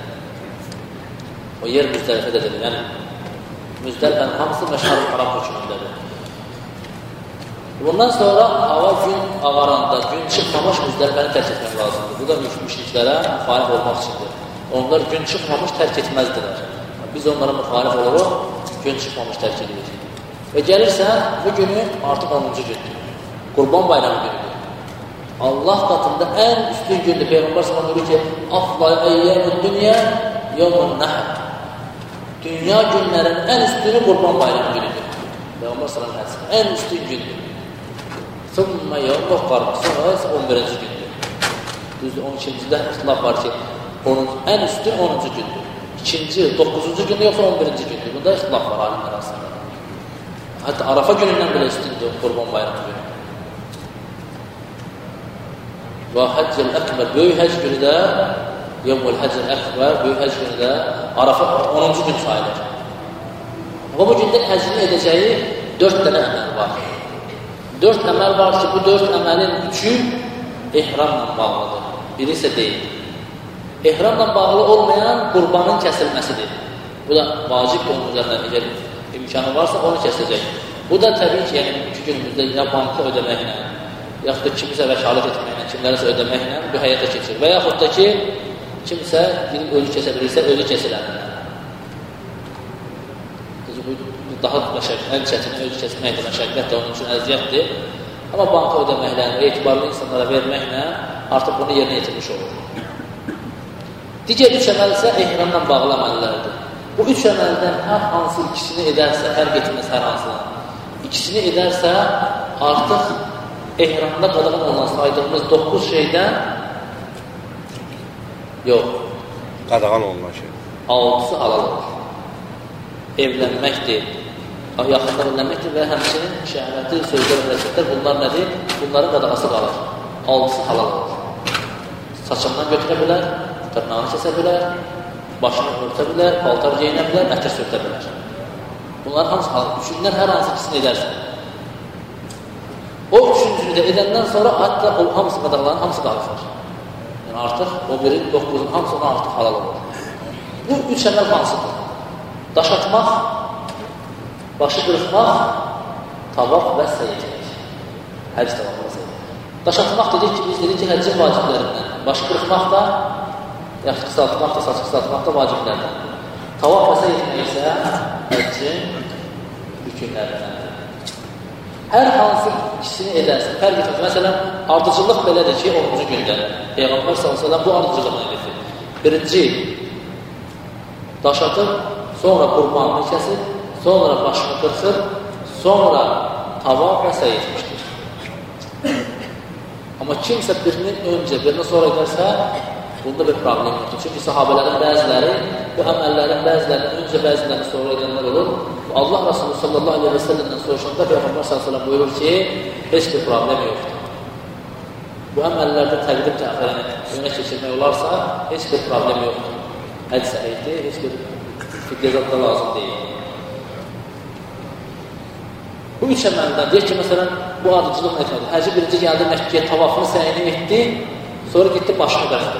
O yer Müzdəlifədədir. Yəni Müzdəlifənin hamısı Məş'əril haram hökmündədir. Bundan sonra hava gün ağaranda, gün çıxmamış Müzdəlifəni tərk etmək lazımdır. Bu da müşriklərə müxalif olmaq üçündür. Onlar gün çıxmamış tərk etməzdilər. Biz onlara müxalif oluruq, gün çıxmamış tərk edirik. Və gəlirsən, bu günü artıq 10-cu gündür. Qurban bayramı günüdür. Allah qatında ən üstün gündür. Peyğəmbər s.ə.v buyurur ki, "Afdal əyyəmud dünya yevmun nəhr." Dünya günlərin ən üstünü Qurban bayramı günüdür. Peyğəmbər s.ə.v ən üstün gündür. Sonra yevmun qarqısı 11-ci gündür. Düzdür, 12-cidə ixtilaf var ki, ən üstün 10-cu gündür. 2-ci, 9-cu gündür, yoxsa 11-ci gündür. Bunda ixtilaf var alimlər arasında. Hətta Arafa günündən belə üstündür Qurban bayramı günü. Və Həccəl Əkbər, böyük həcc günü də Yevmul Həccəl Əkbər, böyük həcc günü də Arafa 10-cu gün sayılır. Və bu gündə həccini edəcəyi 4 dənə əməl var. 4 əməl var ki, bu 4 əməlin 3-ü ehramla bağlıdır. Biri isə deyil. Ehramla bağlı olmayan qurbanın kəsilməsidir. Bu da vacib onun üzərindən əgər imkanı varsa onu kəsəcək. Bu da təbii ki, yəni iki günümüzdə ya banka ödəməklə, yaxud da kimisə vəkalət etməklə, kimlərəsə ödəməklə bu həyata keçir. Və yaxud da ki, kimsə gidib ölü kəsə bilirsə, ölü kəsilərlə. Bu daha ən çətini ölü kəsməkdir, məşəqqət də onun üçün əziyyətdir. Amma banka ödəməklə, etibarlı insanlara verməklə artıq bunu yerinə yetirmiş olur. Digər 3 əməl isə ehramla bağlı əməllərdir. Bu 3 əməldən hər hansı ikisini edərsə, hər getməz hər hansını, ikisini edərsə, artıq ehramda qadağan olan saydığımız 9 şeydən yox. Qadağan olunan şey. 6-sı halal olur. Evlənməkdir, yaxında evlənməkdir və həmçinin şəhvəti, sözlər, rəsətlər, bunlar nədir? Bunların qadağası qalır. 6-sı halal olur. Saçından götürə bilər, tırnağını kəsə bilər, başını örtə bilər, paltar geyinə bilər, ətər sürtə bilər. Bunlar hamısı halal. Üçündən hər hansı ikisini edərsən. O üçüncünü də edəndən sonra hatta o hamısı qadağaların hamısı qalır. Yəni artıq o birin, 9-un hamısı ona artıq halal olur. Bu 3 əməl hansıdır? Daş atmaq, başı qırxmaq, tavaf və səyəcək. Həcc tavaf və səyəcək. Daş atmaq dedik ki, biz dedik ki, həccin vaciblərindən. Başı qırxmaq da, yaxud qısaltmaq da, saçı qısaltmaq da vaciblərdən. Tavaf və səyəcək isə həccin rükünlərindən. Hər hansı ikisini edərsin, fərq etmez. Məsələn, ardıcıllıq belədir ki, 10-cu gündə Peyğəmbər s.ə.v bu ardıcıllığını edir. Birinci, daş atır, sonra qurbanını kəsir, sonra başını qırsır, sonra tavaf və səy etmişdir. Amma kimsə birini öncə, birini sonra edərsə, bunda bir problem yoxdur. Çünki sahabələrin bəziləri, bu əməllərin bəzilərini öncə, bəzilərini sonra edənlər olur. Allah Resulü sallallahu aleyhi və səlləmdən soruşanda Peyğəmbər s.ə.v buyurur ki, heç bir problem yoxdur. Bu əməllərdə təqdim təxirəni önə keçirmək olarsa, heç bir problem yoxdur. Həc səhiydir, heç bir fiqyazat da lazım deyil. Bu üç əməldən deyək ki, məsələn, bu ardıcılıq etmədi. Həci birinci gəldi Məkkəyə, tavafını səyini etdi, sonra getdi başını bəxdi.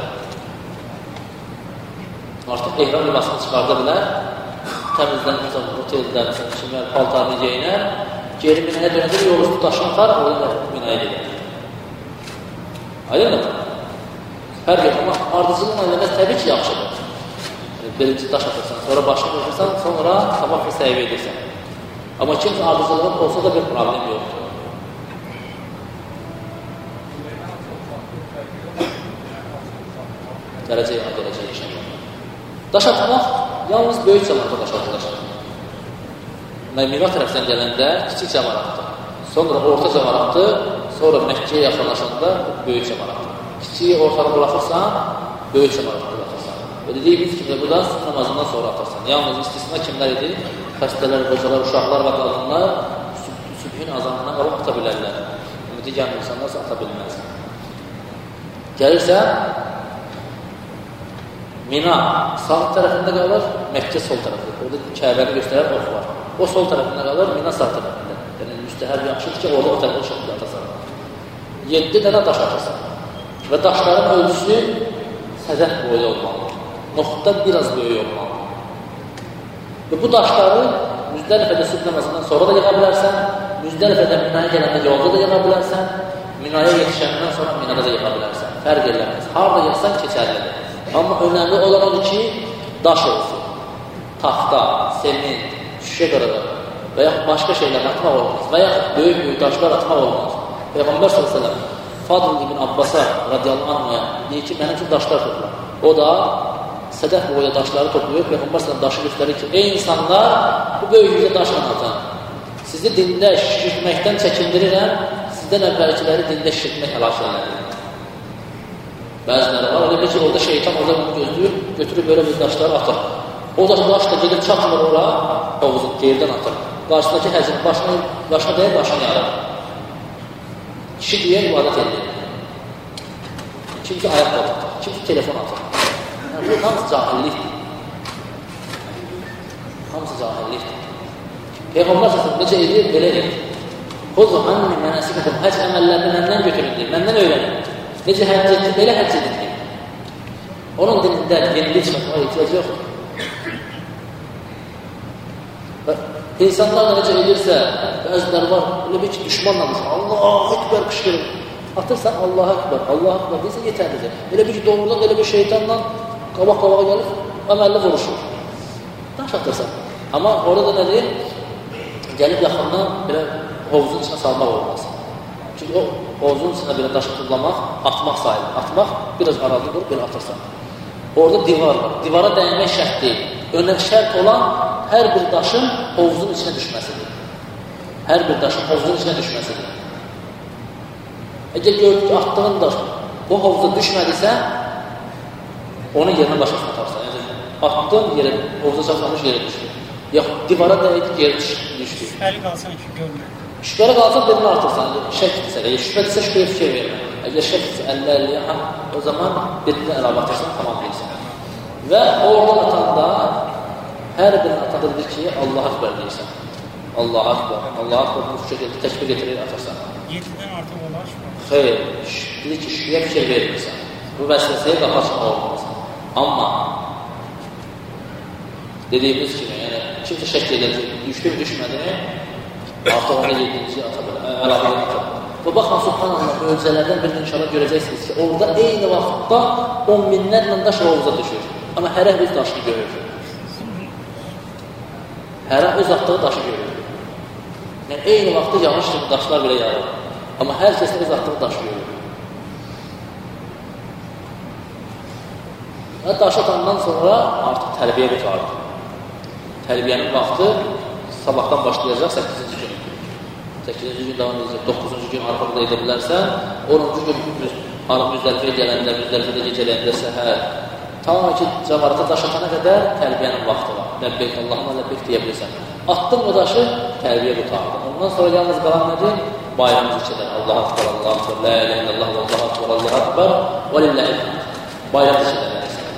Artıq ehram libasını çıxarda bilər, təmizdən, oteldən, kimlər, paltarını geyinər, geri minəyə dönədir, yolu daşını xar, orada minəyə gedir. Aydın mı? Hər yox, amma ardıcılığın eləməz təbii ki, yaxşıdır. Birinci daş atırsan, sonra başını qoyursan, sonra tavaf və səhiyyə edirsən. Amma kimsə ardıcılığın olsa da bir problem yoxdur. Gələcək inşallah. Daş atmaq yalnız böyük cəmaata daş atılır. Mina tərəfdən gələndə kiçik cəmaatdır. Sonra orta cəmaatdır, sonra Məkkəyə yaxınlaşanda böyük cəmaatdır. Kiçiyi ortadan buraxırsan, böyük cəmaatı buraxırsan. Və dediyimiz kimi, bu da namazından sonra atarsan. Yalnız istisna kimlər edir? Xəstələr, qocalar, uşaqlar və qadınlar sübhin azanından qalıb ata bilərlər. Digər insanlarsa ata bilməz. Gəlirsə, Mina sağ tərəfində qalır, Məkkə sol tərəfində. Orada Kəbəni göstərər, ox var. O sol tərəfində qalır, Mina sağ tərəfində. Yəni, müstəhəb yaxşıdır ki, orada o tərəfində şəkildə atasan. 7 dənə daş atasan. Və daşların ölçüsü səzət boyu olmalı. Noxuddan biraz böyük olmalı. Və bu daşları Müzdəlifədə sübh namazından sonra da yığa bilərsən, Müzdəlifədə Minaya gələndə yolda da yığa bilərsən, Minaya yetişəndən sonra Minada da yığa bilərsən. Fərq eləməz. Harada yıqsan keçərlidir. Amma önəmli olan odur ki, daş olsun, taxta, sement, şüşə qırığı və yaxud başqa şeylər atmaq olmaz və yaxud böyük daşlar atmaq olmaz. Peyğəmbər s.ə.v Fadl ibn Abbasa radiyallahu anhaya deyir ki, mənim üçün daşlar toplar. O da sədəf boya daşları toplayır. Peyğəmbər s.ə.v daşı göstərir ki, ey insanlar, bu böyüklükdə daşla atan. Sizi dində şişirtməkdən çəkindirirəm, sizdən əvvəlkiləri dində şişirtmək həlak elədir. Bəziləri var, öyle ki, orada şeytan orada gözlüyür, götürüb böyle bir daşları atır. O daş da gedib çatmır ora, hovuzun gerdən atır. Qarşısındakı həcin başına deyir, başını yarır. Kişi deyə ibadət edir. Kimsə ayaq atır, kimsə telefon atır. Yəni, bu hamısı cahillikdir. Hamısı cahillikdir. Peyğəmbər səsəm necə edir, belə edir. Xozu anni mənəsikətim, həc əməllərini məndən götürüldü, məndən öyrənin. Necə həcc etdi, belə həcc edildi. Onun dilindən yenilik çıxartmağa ehtiyac yoxdur. İnsanlar da necə edirsə, bəziləri var, elə bir ki, düşmanla düşür. Allah-u Ekber qışqırır. Atırsan Allah-u Ekber, Allah-u Ekber deyirsə yetərlidir. Elə bir ki, doğrudan elə bir şeytanla qabaq-qabağa gəlib, əməlli vuruşur. Daş atırsan. Amma orada nə deyil? Gəlib yaxından belə hovuzun içine salmaq olmaz. Çünki o hovuzun içine belə daşı tullamaq, atmaq sayılır. Atmaq biraz aralı durub belə atırsan. Orada divar var. Divara dəymək şərt deyil. Önə şərt olan hər bir daşın hovuzun içine düşməsidir. Hər bir daşın hovuzun içine düşməsidir. Əgər gördük ki, attığın daş bu hovuza düşmədisə, onun yerinə başasını atarsan. Yəni, attığın yerə, hovuza çatmamış yerə düşdü. Yaxud divara dəydik, yerə düşdü. Şübhəli qalsan ki, görmür. Şübhəli qalsan, birini artırsan. Şək etsə, şübhədirsə şübhəyə fikir vermə. Əgər şək etsə 50-50, o zaman birini əlavə atırsan, tamam deyirsən. Və oradan atanda, hər birini atanda dedir ki, Allah-u Ekber deyirsən. Allah-u Ekber, Allah-u Ekber, bu fikir təkbir getirir, atarsan. 7-dən artıq olar şübhə. Xeyr, dedir ki, şübhəyə fikir vermirsən. Bu vəsvəsəyə daha çıxma olmaz. Amma dediyimiz kimi, yəni, kimsə şək edir, düşdü mü, düşmədi mi, artıq ona 7-ci əlavə edir. Və baxın, subhanallah, ölçələrdən birini inşallah görəcəksiniz ki, orada eyni vaxtda 10 minlərlə daş hovuza düşür. Amma hərə öz daşını görür. Hərə öz atdığı daşı görür. Yəni, eyni vaxtda yağış kimi daşlar belə yağır. Amma hər kəsin öz atdığı daş görür. Daş atandan sonra artıq tərbiyə qutardı. Tərbiyənin vaxtı sabahdan başlayacaq 8-ci gün. 8-ci gün davam edəcək, 9-cu gün arxada edə bilərsən, 10-cu gün Müzdəlifəyə gələndə, Müzdəlifədə gecələyəndə səhər, ta ki, cəvarata daş atana qədər tərbiyənin vaxtı var. Ləbbeyk, Allahına ləbbeyk deyə bilirsən. Attın o daşı, tərbiyə qutardı. Ondan sonra yalnız qalan nədir? Bayram zikirlər. Allah akbar, Allah akbar, la ilə illallah, Allah akbar, Allah akbar, və lilləhi. Bayram zikirlər.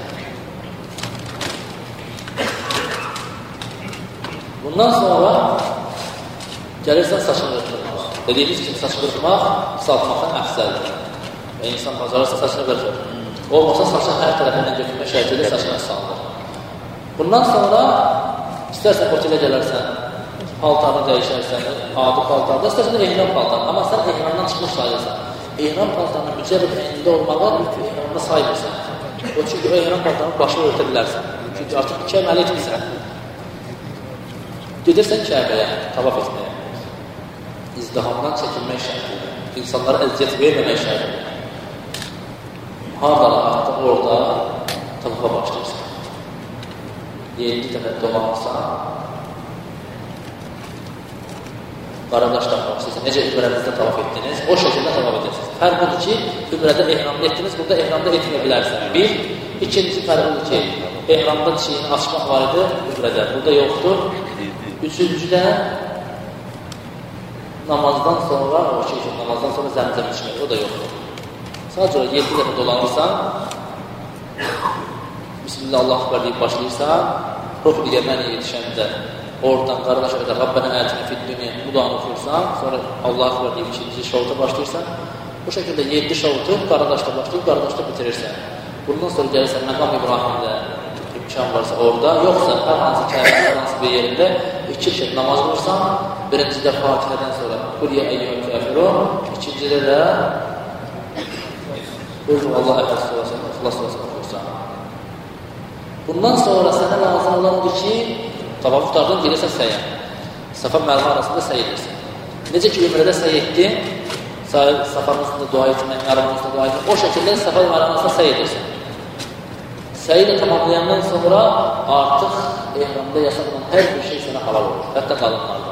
Bundan sonra gəlirsən saçını qırpmaq. Dediyimiz kimi saç qırpmaq qısaltmaqdan əfsəldir. Və insan bacarırsa saçını qırpır. Olmasa saçın hər tərəfindən götürmə şərtilə saçını saldır. Bundan sonra istərsən otelə gələrsən, paltarını dəyişərsən, adi paltarda, istərsən ehram paltarını. Amma sən ehramdan çıxmış sayırsan. Ehram paltarının mücərrəb əynində olmağa ehramda saymırsan. O çünki o ehram paltarının başını örtə bilərsən. Çünki artıq iki əməli etmirsən. Gedirsən Kəbəyə, tavaf etməyə. İzdihamdan çəkinmək şərtidir. İnsanlara əziyyət verməmək şərtidir. Harada artıq orada tavafa başlayırsan. 7 dəfə dolanırsan. Qaradaş tapmaq istəyirsən. Necə ümrənizdə tavaf etdiniz, o şəkildə tavaf edəcəksiniz. Fərq budur ki, ümrədə ehramda etdiniz, burada ehramda etmə bilərsən. Bir. İkinci fərq budur ki, ehramda çiyini açmaq var idi, ümrədə. Burada yoxdur. Üçüncüdə namazdan sonra, namazdan sonra zəmzəm içmək, o da yoxdur. Sadəcə 7 dəfə dolanırsan, Bismillah, Allah akbar deyib başlayırsan, Rukn-i Yəməniyə yetişəndə oradan qaradaşa qədər Rabbənə əyətinə fid-dünya budanı oxuyursan, sonra Allah akbar deyib ikinci şovta başlayırsan, bu şəkildə 7 şovtu qaradaşda başlayıb, qaradaşda bitirirsən. Bundan sonra gəlirsən Məqam İbrahimdə imkan varsa orada, yoxsa hər hansı kəbənin hər hansı bir yerində 2 şək namaz qılırsan, birincidə Fatihədən sonra Qul-yə əyyuhəl kəfirun, ikincidə də Qul Allah əhəd surasını, İxlas surasını oxuyursan. Bundan sonra sənə lazım olandır ki, tavaf tutardan gelirsən səyə. Safa Mərva arasında səy edirsən. Necə ki, ümrədə səy etdin, Safanın üstündə dua etmək, Mərvanın üstündə dua etmək, o şəkildə Safa Mərva arasında səy edirsən. Səyi də tamamlayandan sonra artıq ehramda yaşanan hər bir şey sənə halal olur, hətta qadınlarda.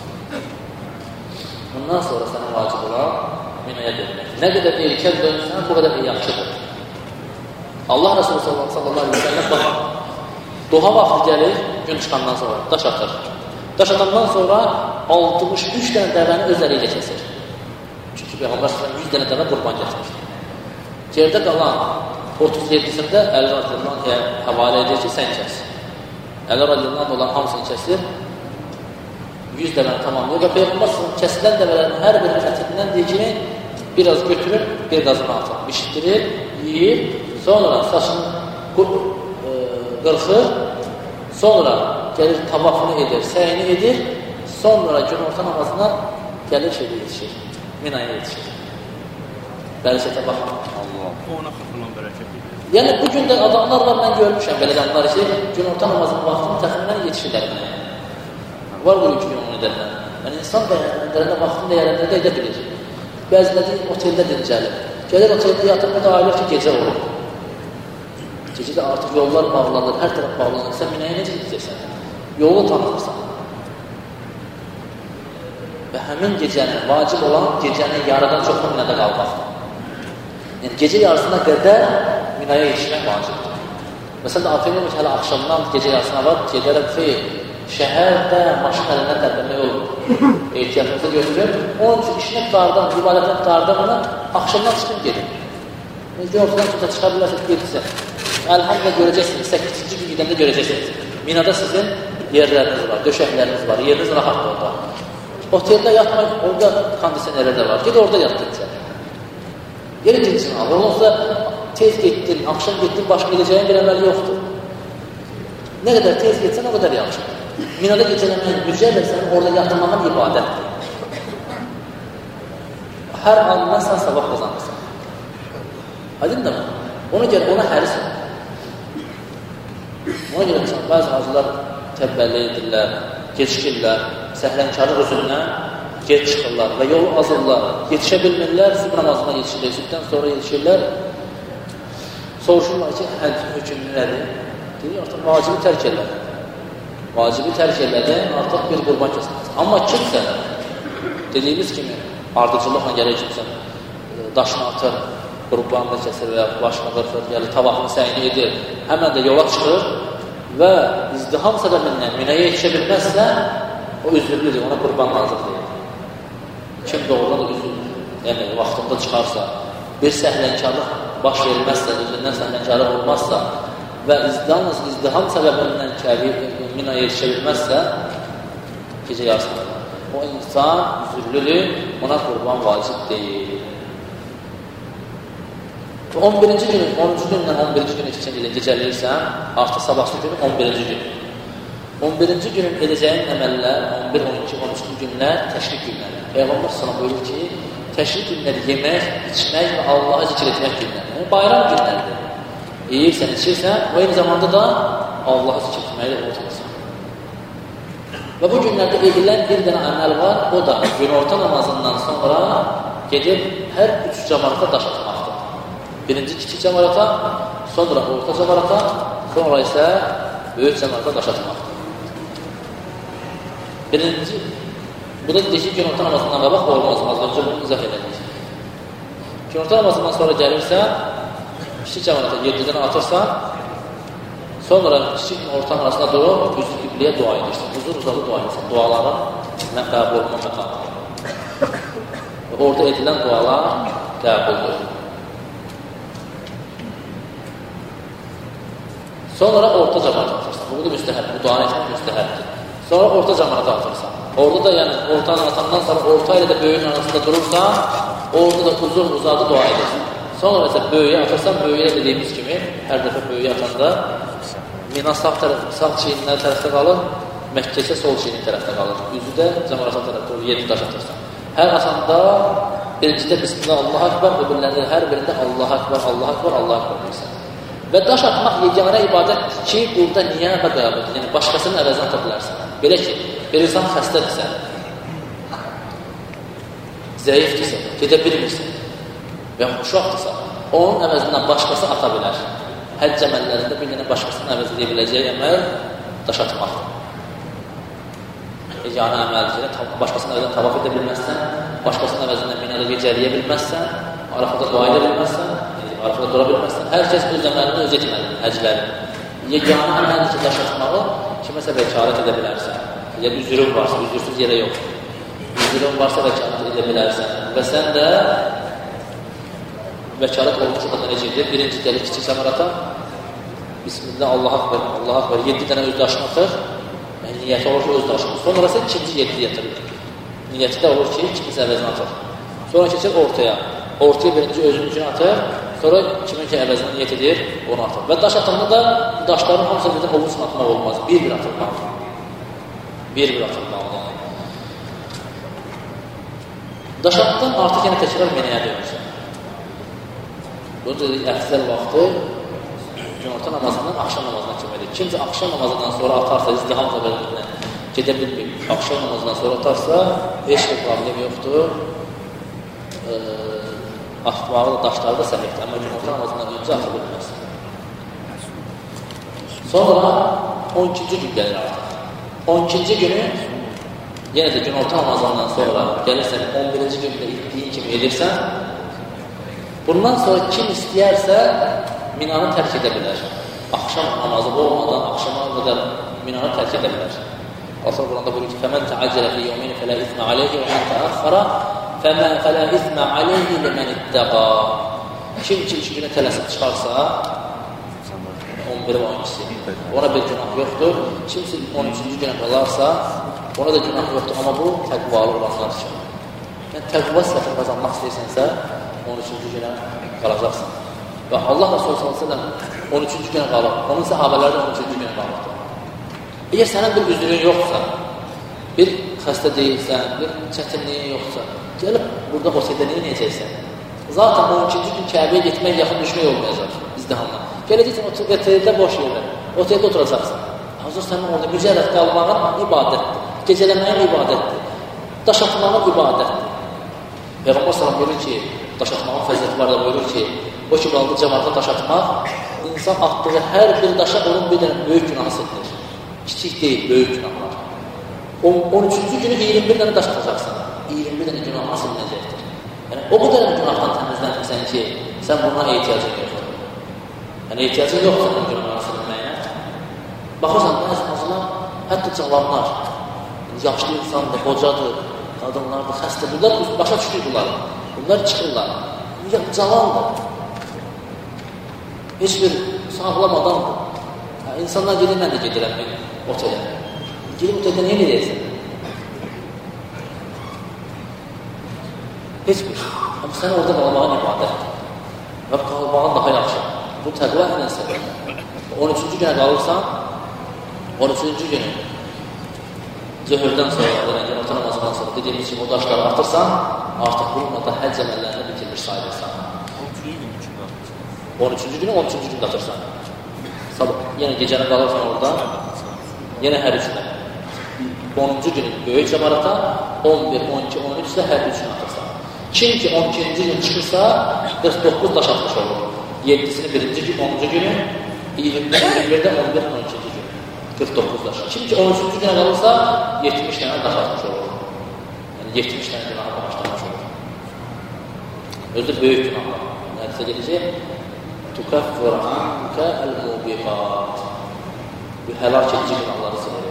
Bundan sonra sənə vacib olan Minaya dönmək. Nə qədər erkən dönsən, bu qədər yaxşıdır. Allah Resulü sallallahu aleyhi ve sellem baxın, duha vaxtı gəlir, gün çıxandan sonra, daş atır. Daş atandan sonra 63 dənə dəvəni öz əli ilə kəsir. Çünki Peyğəmbər sallallahu 100 dənə dəvə qurban gətirir. Gerdə qalan 37-sində Əli radiyallahu anhə həvalə edir ki, sən kəs. Əli radiyallahu anhə olan hamısını kəsir, 100 dəvəni tamamlayır və Peyğəmbər kəsilən dəvələrin hər birinin ətindən deyir ki, biraz götürür, bir qazını atır, bişdirir, yiyir, sonra saçını qırxır, sonra gəlir tavafını edir, səyini edir, sonra günorta namazına gəlir şeydə yetişir, Minaya yetişir. Bərəkətə baxın. Ona xatırlan bərəkət. Yəni, bu gün də adamlar var, mən görmüşəm belə adamlar ki, günorta namazının vaxtını təxminən yetişirlər Minaya. Var bu iki gün onu edərlər. Yəni, insan bəyənlərində vaxtını dəyərlərində edə bilir. Bəziləri oteldə dincəlir. Gəlir oteldə yatırma da ayılır ki, gecə olur. Gecədə artıq yollar bağlanır, hər tərəf bağlanır. Sən Minaya necə gidəcəksən? Yolu tanıtırsan. Və həmin gecənin, vacib olan gecənin yarıdan çoxlu Minada qalmaqdır. Yəni, gecə yarısına qədər Minaya yetişmək vacibdir. Məsələn, afiyonum ki, hələ axşamdan gecə yarısına var, gedərək xeyr. Şəhərdə maşın əlindən tərpənmək olur. Ehtiyatımızı götürür. Onun üçün işini tutardan, ibadətini tutardan ona axşamdan çıxın gedin. Ortadan kimsə çıxa bilərsə, gedirsə. Əlhamdülillah görəcəksiniz, 8-ci gün gidəndə görəcəksiniz. Minada sizin yerləriniz var, döşəkləriniz var, yeriniz rahatdır orada. Oteldə yatmaq, orada kondisionerlər də var. Ged orada yat dincə. Yeri dincini al. Olmazsa tez getdin, axşam getdin, başqa gedəcəyin bir əməli yoxdur. Nə qədər tez getsən, o qədər yaxşıdır. Minada gecələməyin mücərrəd sənin orada yatırmağın ibadətdir. Hər anından sən savab qazanırsan. Aydın da mı? Ona görə ona həris ol. Ona görə bəzi hacılar təbbəlli edirlər, gecikirlər, səhlənkarlıq özündən gec çıxırlar və yolu azırlar, yetişə bilmirlər, sübh namazına yetişirlər, sübhdən sonra yetişirlər. Soruşurlar ki, həcc hökmü nədir? Deyir, artıq vacibi tərk elədi. Vacibi tərk elədi, artıq bir qurban kəsilməz. Amma kimsə, dediyimiz kimi, ardıcılıqla gəlir kimsə, daşını atır, qurbanını kəsir və başını qırxır, gəlir, tavafını səyini edir, həmən də yola çıxır və izdiham səbəbindən minəyə yetişə bilməzsə, o üzürlüdür, ona qurban lazım deyil. Kim doğrudan da üzürlüdür, yəni vaxtında çıxarsa, bir səhlənkarlıq baş verilməzsə, özündən səhlənkarlıq olmazsa və yalnız izdiham səbəbindən minəyə yetişə bilməzsə, gecə yarısıdır. O insan üzürlüdür, ona qurban vacib deyil. 11-ci günün, 10-cu gündən 11-ci günü gecələyirsən, artıq sabahsı günü 11-ci gün. 11-ci günün edəcəyin əməllər 11, 12, 13-cü günlər təşrik günləri. Peyğəmbər sallallahu buyurur ki, təşrik günləri yemək, içmək və Allah'a zikr etmək günləri. Yəni, bayram günləridir. Yeyirsən, içirsən və eyni zamanda da Allah'a zikr etməyi unutmasın. Və bu günlərdə edilən bir dənə əməl var, o da günorta namazından sonra gedib hər 3 cəmarata daş atmaqdır. Birinci kiçik cəmarata, sonra orta cəmarata, sonra isə böyük cəmarata daş atmaqdır. Birinci, bu da deyək ki, günorta namazından qabaq olmaz, az önce bunu izah edəcək. Günorta namazından sonra gəlirsən, kiçik cəmarata 7-dən atırsan, sonra kiçik orta arasında durub, üzü qibliyə dua edirsən, uzun-uzadı dua edirsən, duaların mən qəbul olma məqamı. Orada edilən dualar qəbuldur. Sonra orta cəmarata atırsan, bu da müstəhəb, bu duanı etmək müstəhəbdir. Sonra orta cəmarata atırsan. Orada da yəni ortanı atandan sonra orta ilə də böyüyün arasında durursan, orada da uzun-uzadı dua edirsən. Sonra isə böyüyə atırsan, böyüyə dediyimiz kimi, hər dəfə böyüyə atanda Mina sağ çiyinlər tərəfdə qalır, Məkkə isə sol çiyinin tərəfdə qalır. Üzü də cəmarata tərəfdə 7 daş atırsan. Hər atanda birincidə Bismillah, Allah Akbar, öbürlərində hər birində Allah Akbar, Allah Akbar, Allah Akbar deyirsən. Və daş atmaq yeganə ibadətdir ki, burada niyə və qəbul, yəni başqasının əvəzini ata bilərsən. Belə ki, bir insan xəstədirsə, zəifdirsə, gedə bilmirsən və uşaqdırsa, onun əvəzindən başqası ata bilər. Həcc əməllərində bir dənə başqasının əvəzi edə biləcəyi əməl daş atmaqdır. Yeganə əməlcələ, başqasının əvəzindən tavaf edə bilməzsən, başqasının əvəzindən minədə gecəliyə bilməzsən, Arafada dua edə bilməzsən, Arafada dura bilməzsən, hər kəs öz əməlini öz etməlidir, həcləri. Yeganə əməldir ki, daş atmağı kiməsə vəkalət edə bilərsən. Ya üzrün varsa, üzürsüz yerə yox. Üzrün varsa vəkalət edə bilərsən. Və sən də vəkalət olmuş o da necə edir? Birinci gəlir kiçik cəmarata, Bismillah, Allah Akbar, Allah Akbar, 7 dənə öz daşını atır, yəni niyyəti olur ki, öz daşını. Sonra isə ikinci 7 yatırır. Niyyəti də olur ki, ikincisi əvəzini atır. Sonra keçir ortaya. Ortaya birinci özünün üçün atır, sonra kimin ki əvəzini niyyət edir, onu atır. Və daş atanda da daşların hamısı birdən olursun atmaq olmaz. Bir-bir atılmalı. Bir-bir atılmalı. Daş atdan artıq yenə təkrar minəyə dönürsən. Bunu dedik, əfsəl vaxtı günorta namazından axşam namazından köməkdir. Kimcə axşam namazından sonra atarsa, izdiham səbəbindən gedə bilmir, axşam namazından sonra atarsa, heç bir problem yoxdur. Atmağı da daşları da səhifdir, amma günorta namazından öncə atı bilməz. Sonra 12-ci gün gəlir artıq. 12-ci günü yenə də günorta namazından sonra gəlirsən, 11-ci gündə etdiyin kimi edirsən, bundan sonra kim istəyərsə minanı tərk edə bilər. Axşam namazı olmadan axşama qədər minanı tərk edə bilər. Allah Quranda buyurur ki, فَمَنْ تَعَجَّلَ فِي يَوْمِينِ فَلَا إِثْمَ عَلَيْهِ وَمَنْ تَأَخَّرَ فَلَا إِثْمَ عَلَيْهِ لِمَنِ اتَّقَى. Kim ki 2 günə tələsib çıxarsa, 11 və 12-si, ona bir günah yoxdur. Kimsə 13-cü günə qalarsa, ona da günah yoxdur. Amma bu təqvalı olanlar üçün. Yəni, təqva sifətini qazanmaq istəyirsənsə, 13-cü günə qalacaqsın. Və Allah Resulü s.ə.v 13-cü günə qalır. Onun səhabələri də 13-cü günə qalırdı. Əgər sənin bir üzrün yoxsa, bir xəstə deyilsən, bir çətinliyin yoxsa, gəlib burada oteldə neyə neyəcəksən? Zaten 12-ci gün Kəbəyə getmək, yaxın düşmək olmayacaq izdihamla. Gələcəksən oteldə boş yerlər, oteldə oturacaqsın. Hazır sənin orada mücərrəd qalmağın ibadətdir, gecələməyin ibadətdir. daş atmağın ibadətdir. Peyğəmbər sallallahu buyurur ki, daş atmağın fəziləti var da buyurur ki, o ki qaldı cəmaata daş atmaq, insan atdığı hər bir daşa onun bir dənə böyük günahı setilir. Kiçik deyil, böyük günahlar. 13-cü günü 21 dənə daş atacaqsan, 21 dənə günahına silinəcəkdir. Yəni, o qədər günahdan təmizlənmirsən ki, sən buna ehtiyacın yoxdur. Yəni, ehtiyacın yoxdur sənin günahına silinməyə. Baxırsan, bəzi nazılar, hətta cavanlar, yaşlı insandır, qocadır, qadınlardır, xəstə, bunlar başa düşür bunlar. Bunlar çıxırlar. Cavandır. Heç bir sağlam adamdır. İnsanlar gedir, mən də gedirəm otelə. Gelib oteldə nə edəcəksən? Heç bir. Amma sən orada qalmağın ibadətdir. Və qalmağın daha yaxşı. Bu təqva ilə səbəb. 13-cü günə qalırsan, 13-cü günü zöhrdən sonra, günorta namazından sonra dediyimiz kimi o daşları atırsan, artıq bununla da həcc əməllərini bitirmiş sayılırsan. 13-cü günü 13-cü gündə atırsan. Yenə gecəni qalırsan orada, yenə hər üçünə. 10-cu günü böyük cəmarata, 11, 12, 13 isə hər üçünə atırsan. Kim ki 12-ci gün çıxırsa, 49 daş atmış olur. 7-sini 1-ci gün, 10-cu günü, 21-də 11, 12-ci gün. 49 daş. Kim ki 13-cü günə qalırsa, 70 dənə daş atmış olur. Yəni 70 dənə günaha başlamış olur. Özü böyük günahlar. Nəticə gedəcək, تُكَفِّرَ عَنْكَ الْمُوبِقَاتِ Bu həlak edici günahları silir.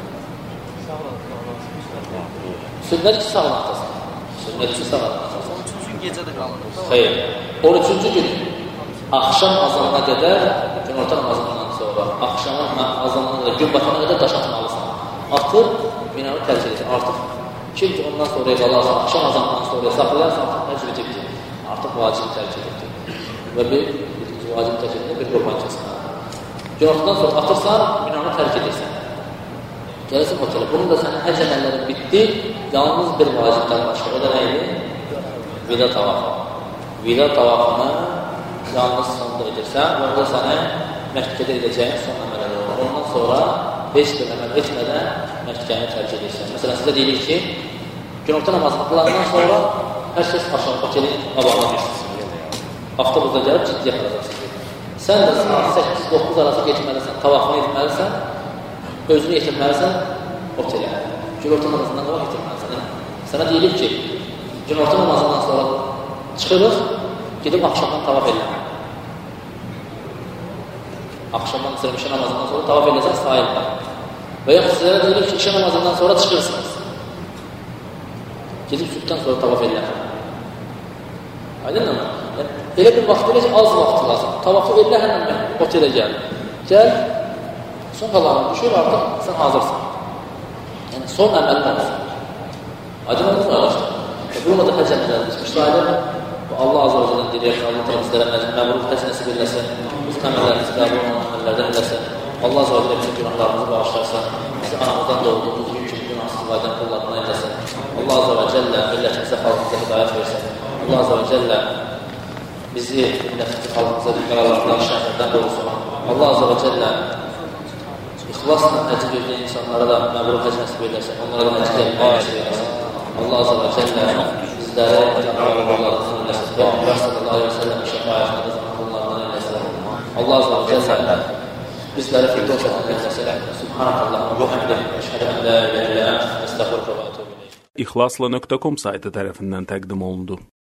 Sünnət ki, sağlanatasan. Sünnət ki, sağlanatasan. 13-cü gün gecədə qalır. Xeyr. 13-cü gün axşam azanına qədər, günorta namazından sonra, axşamın azanına qədər, gün batana qədər daş atmalısan. Atıb, binanı tərk edirsən. Artıq kim ki, ondan sonra qalarsan, axşam azanından sonra saxlayarsan, həcc bitibdir. Artıq vacibi tərk edirdir. Və bir vacib tərk edirdir, bir qurban kəsin. Günortadan sonra atırsan, binanı tərk edirsən. Gəlirsin otelə. Bunun da sənin həcc əməllərin bitdi, yalnız bir vacibdən başqa. O da nə idi? Vida tavafı. Vida tavafını yalnız sonda edirsən və o da sənə Məkkədə edəcəyin son əməlləri olur. Ondan sonra heç bir əməl etmədən Məkkəni tərk edirsən. Məsələn, sizə deyilir ki, günorta namazını qılandan sonra hər kəs aşağı otelin qabağına geçsin. Avtobusda gəlib ciddiyyət alacaqsın. Sən də saat 8-9 arası geçməlisən, tavafını etməlisən, özünü yetirməlisən otelə. Günorta namazından qabaq yetirməlisən. Sənə deyilir ki, günorta namazından sonra çıxırıq, gedib axşamdan tavaf eləmək. Axşamdan məsələn, işə namazından sonra tavaf eləsən sahildə. Və yaxud sizlərə deyilir ki, işə namazından sonra çıxırsınız. Gedib sübhdən sonra tavaf eləmək. Aydın mı? Elə bir vaxt elə ki, az vaxt lazım. Tavafı elə həmən otelə gəl. Gəl, son qalanı düşür, artıq sən hazırsan. Yəni, son əməllərsən. Aydın olsun ağaçlar. Bununla da həcc əməlləri düşmüşlərdir. Allah azə və cələn deyir, Allah təala bizlərə məmurluq həcc nəsib eləsin. Biz təməllərimiz qəbul olan əməllərdən eləsin. Allah azə və cələn bizim günahlarımızı bağışlarsın. Bizi anamızdan doğduğumuz gün kimi günahsız vaydən qullarına eləsin. Allah azə və cəllə millətimizə, xalqımıza hidayət versin. Allah azə və cəllə bizi millətimizə, xalqımıza qaralarından, şəhərdən qorusun. Allah azə və cəllə ixlasla həcc verdiyi insanlara da məmurluq həcc nəsib eləsin. Onlara da həcc nəsib eləsin. Allah azə və cəllə bizlərə qullarından eləsin. Və Allah sallallahu aleyhi ve sellem şəfayətində qullarından eləsin. Allah azə və cəllə bizləri firdevs eləsin. Subhanallah və hamdih. Əşhədu an la ilahe illə ente, estəğfiruke və etûbü ileyk. İxlasla.com saytı tərəfindən təqdim olundu.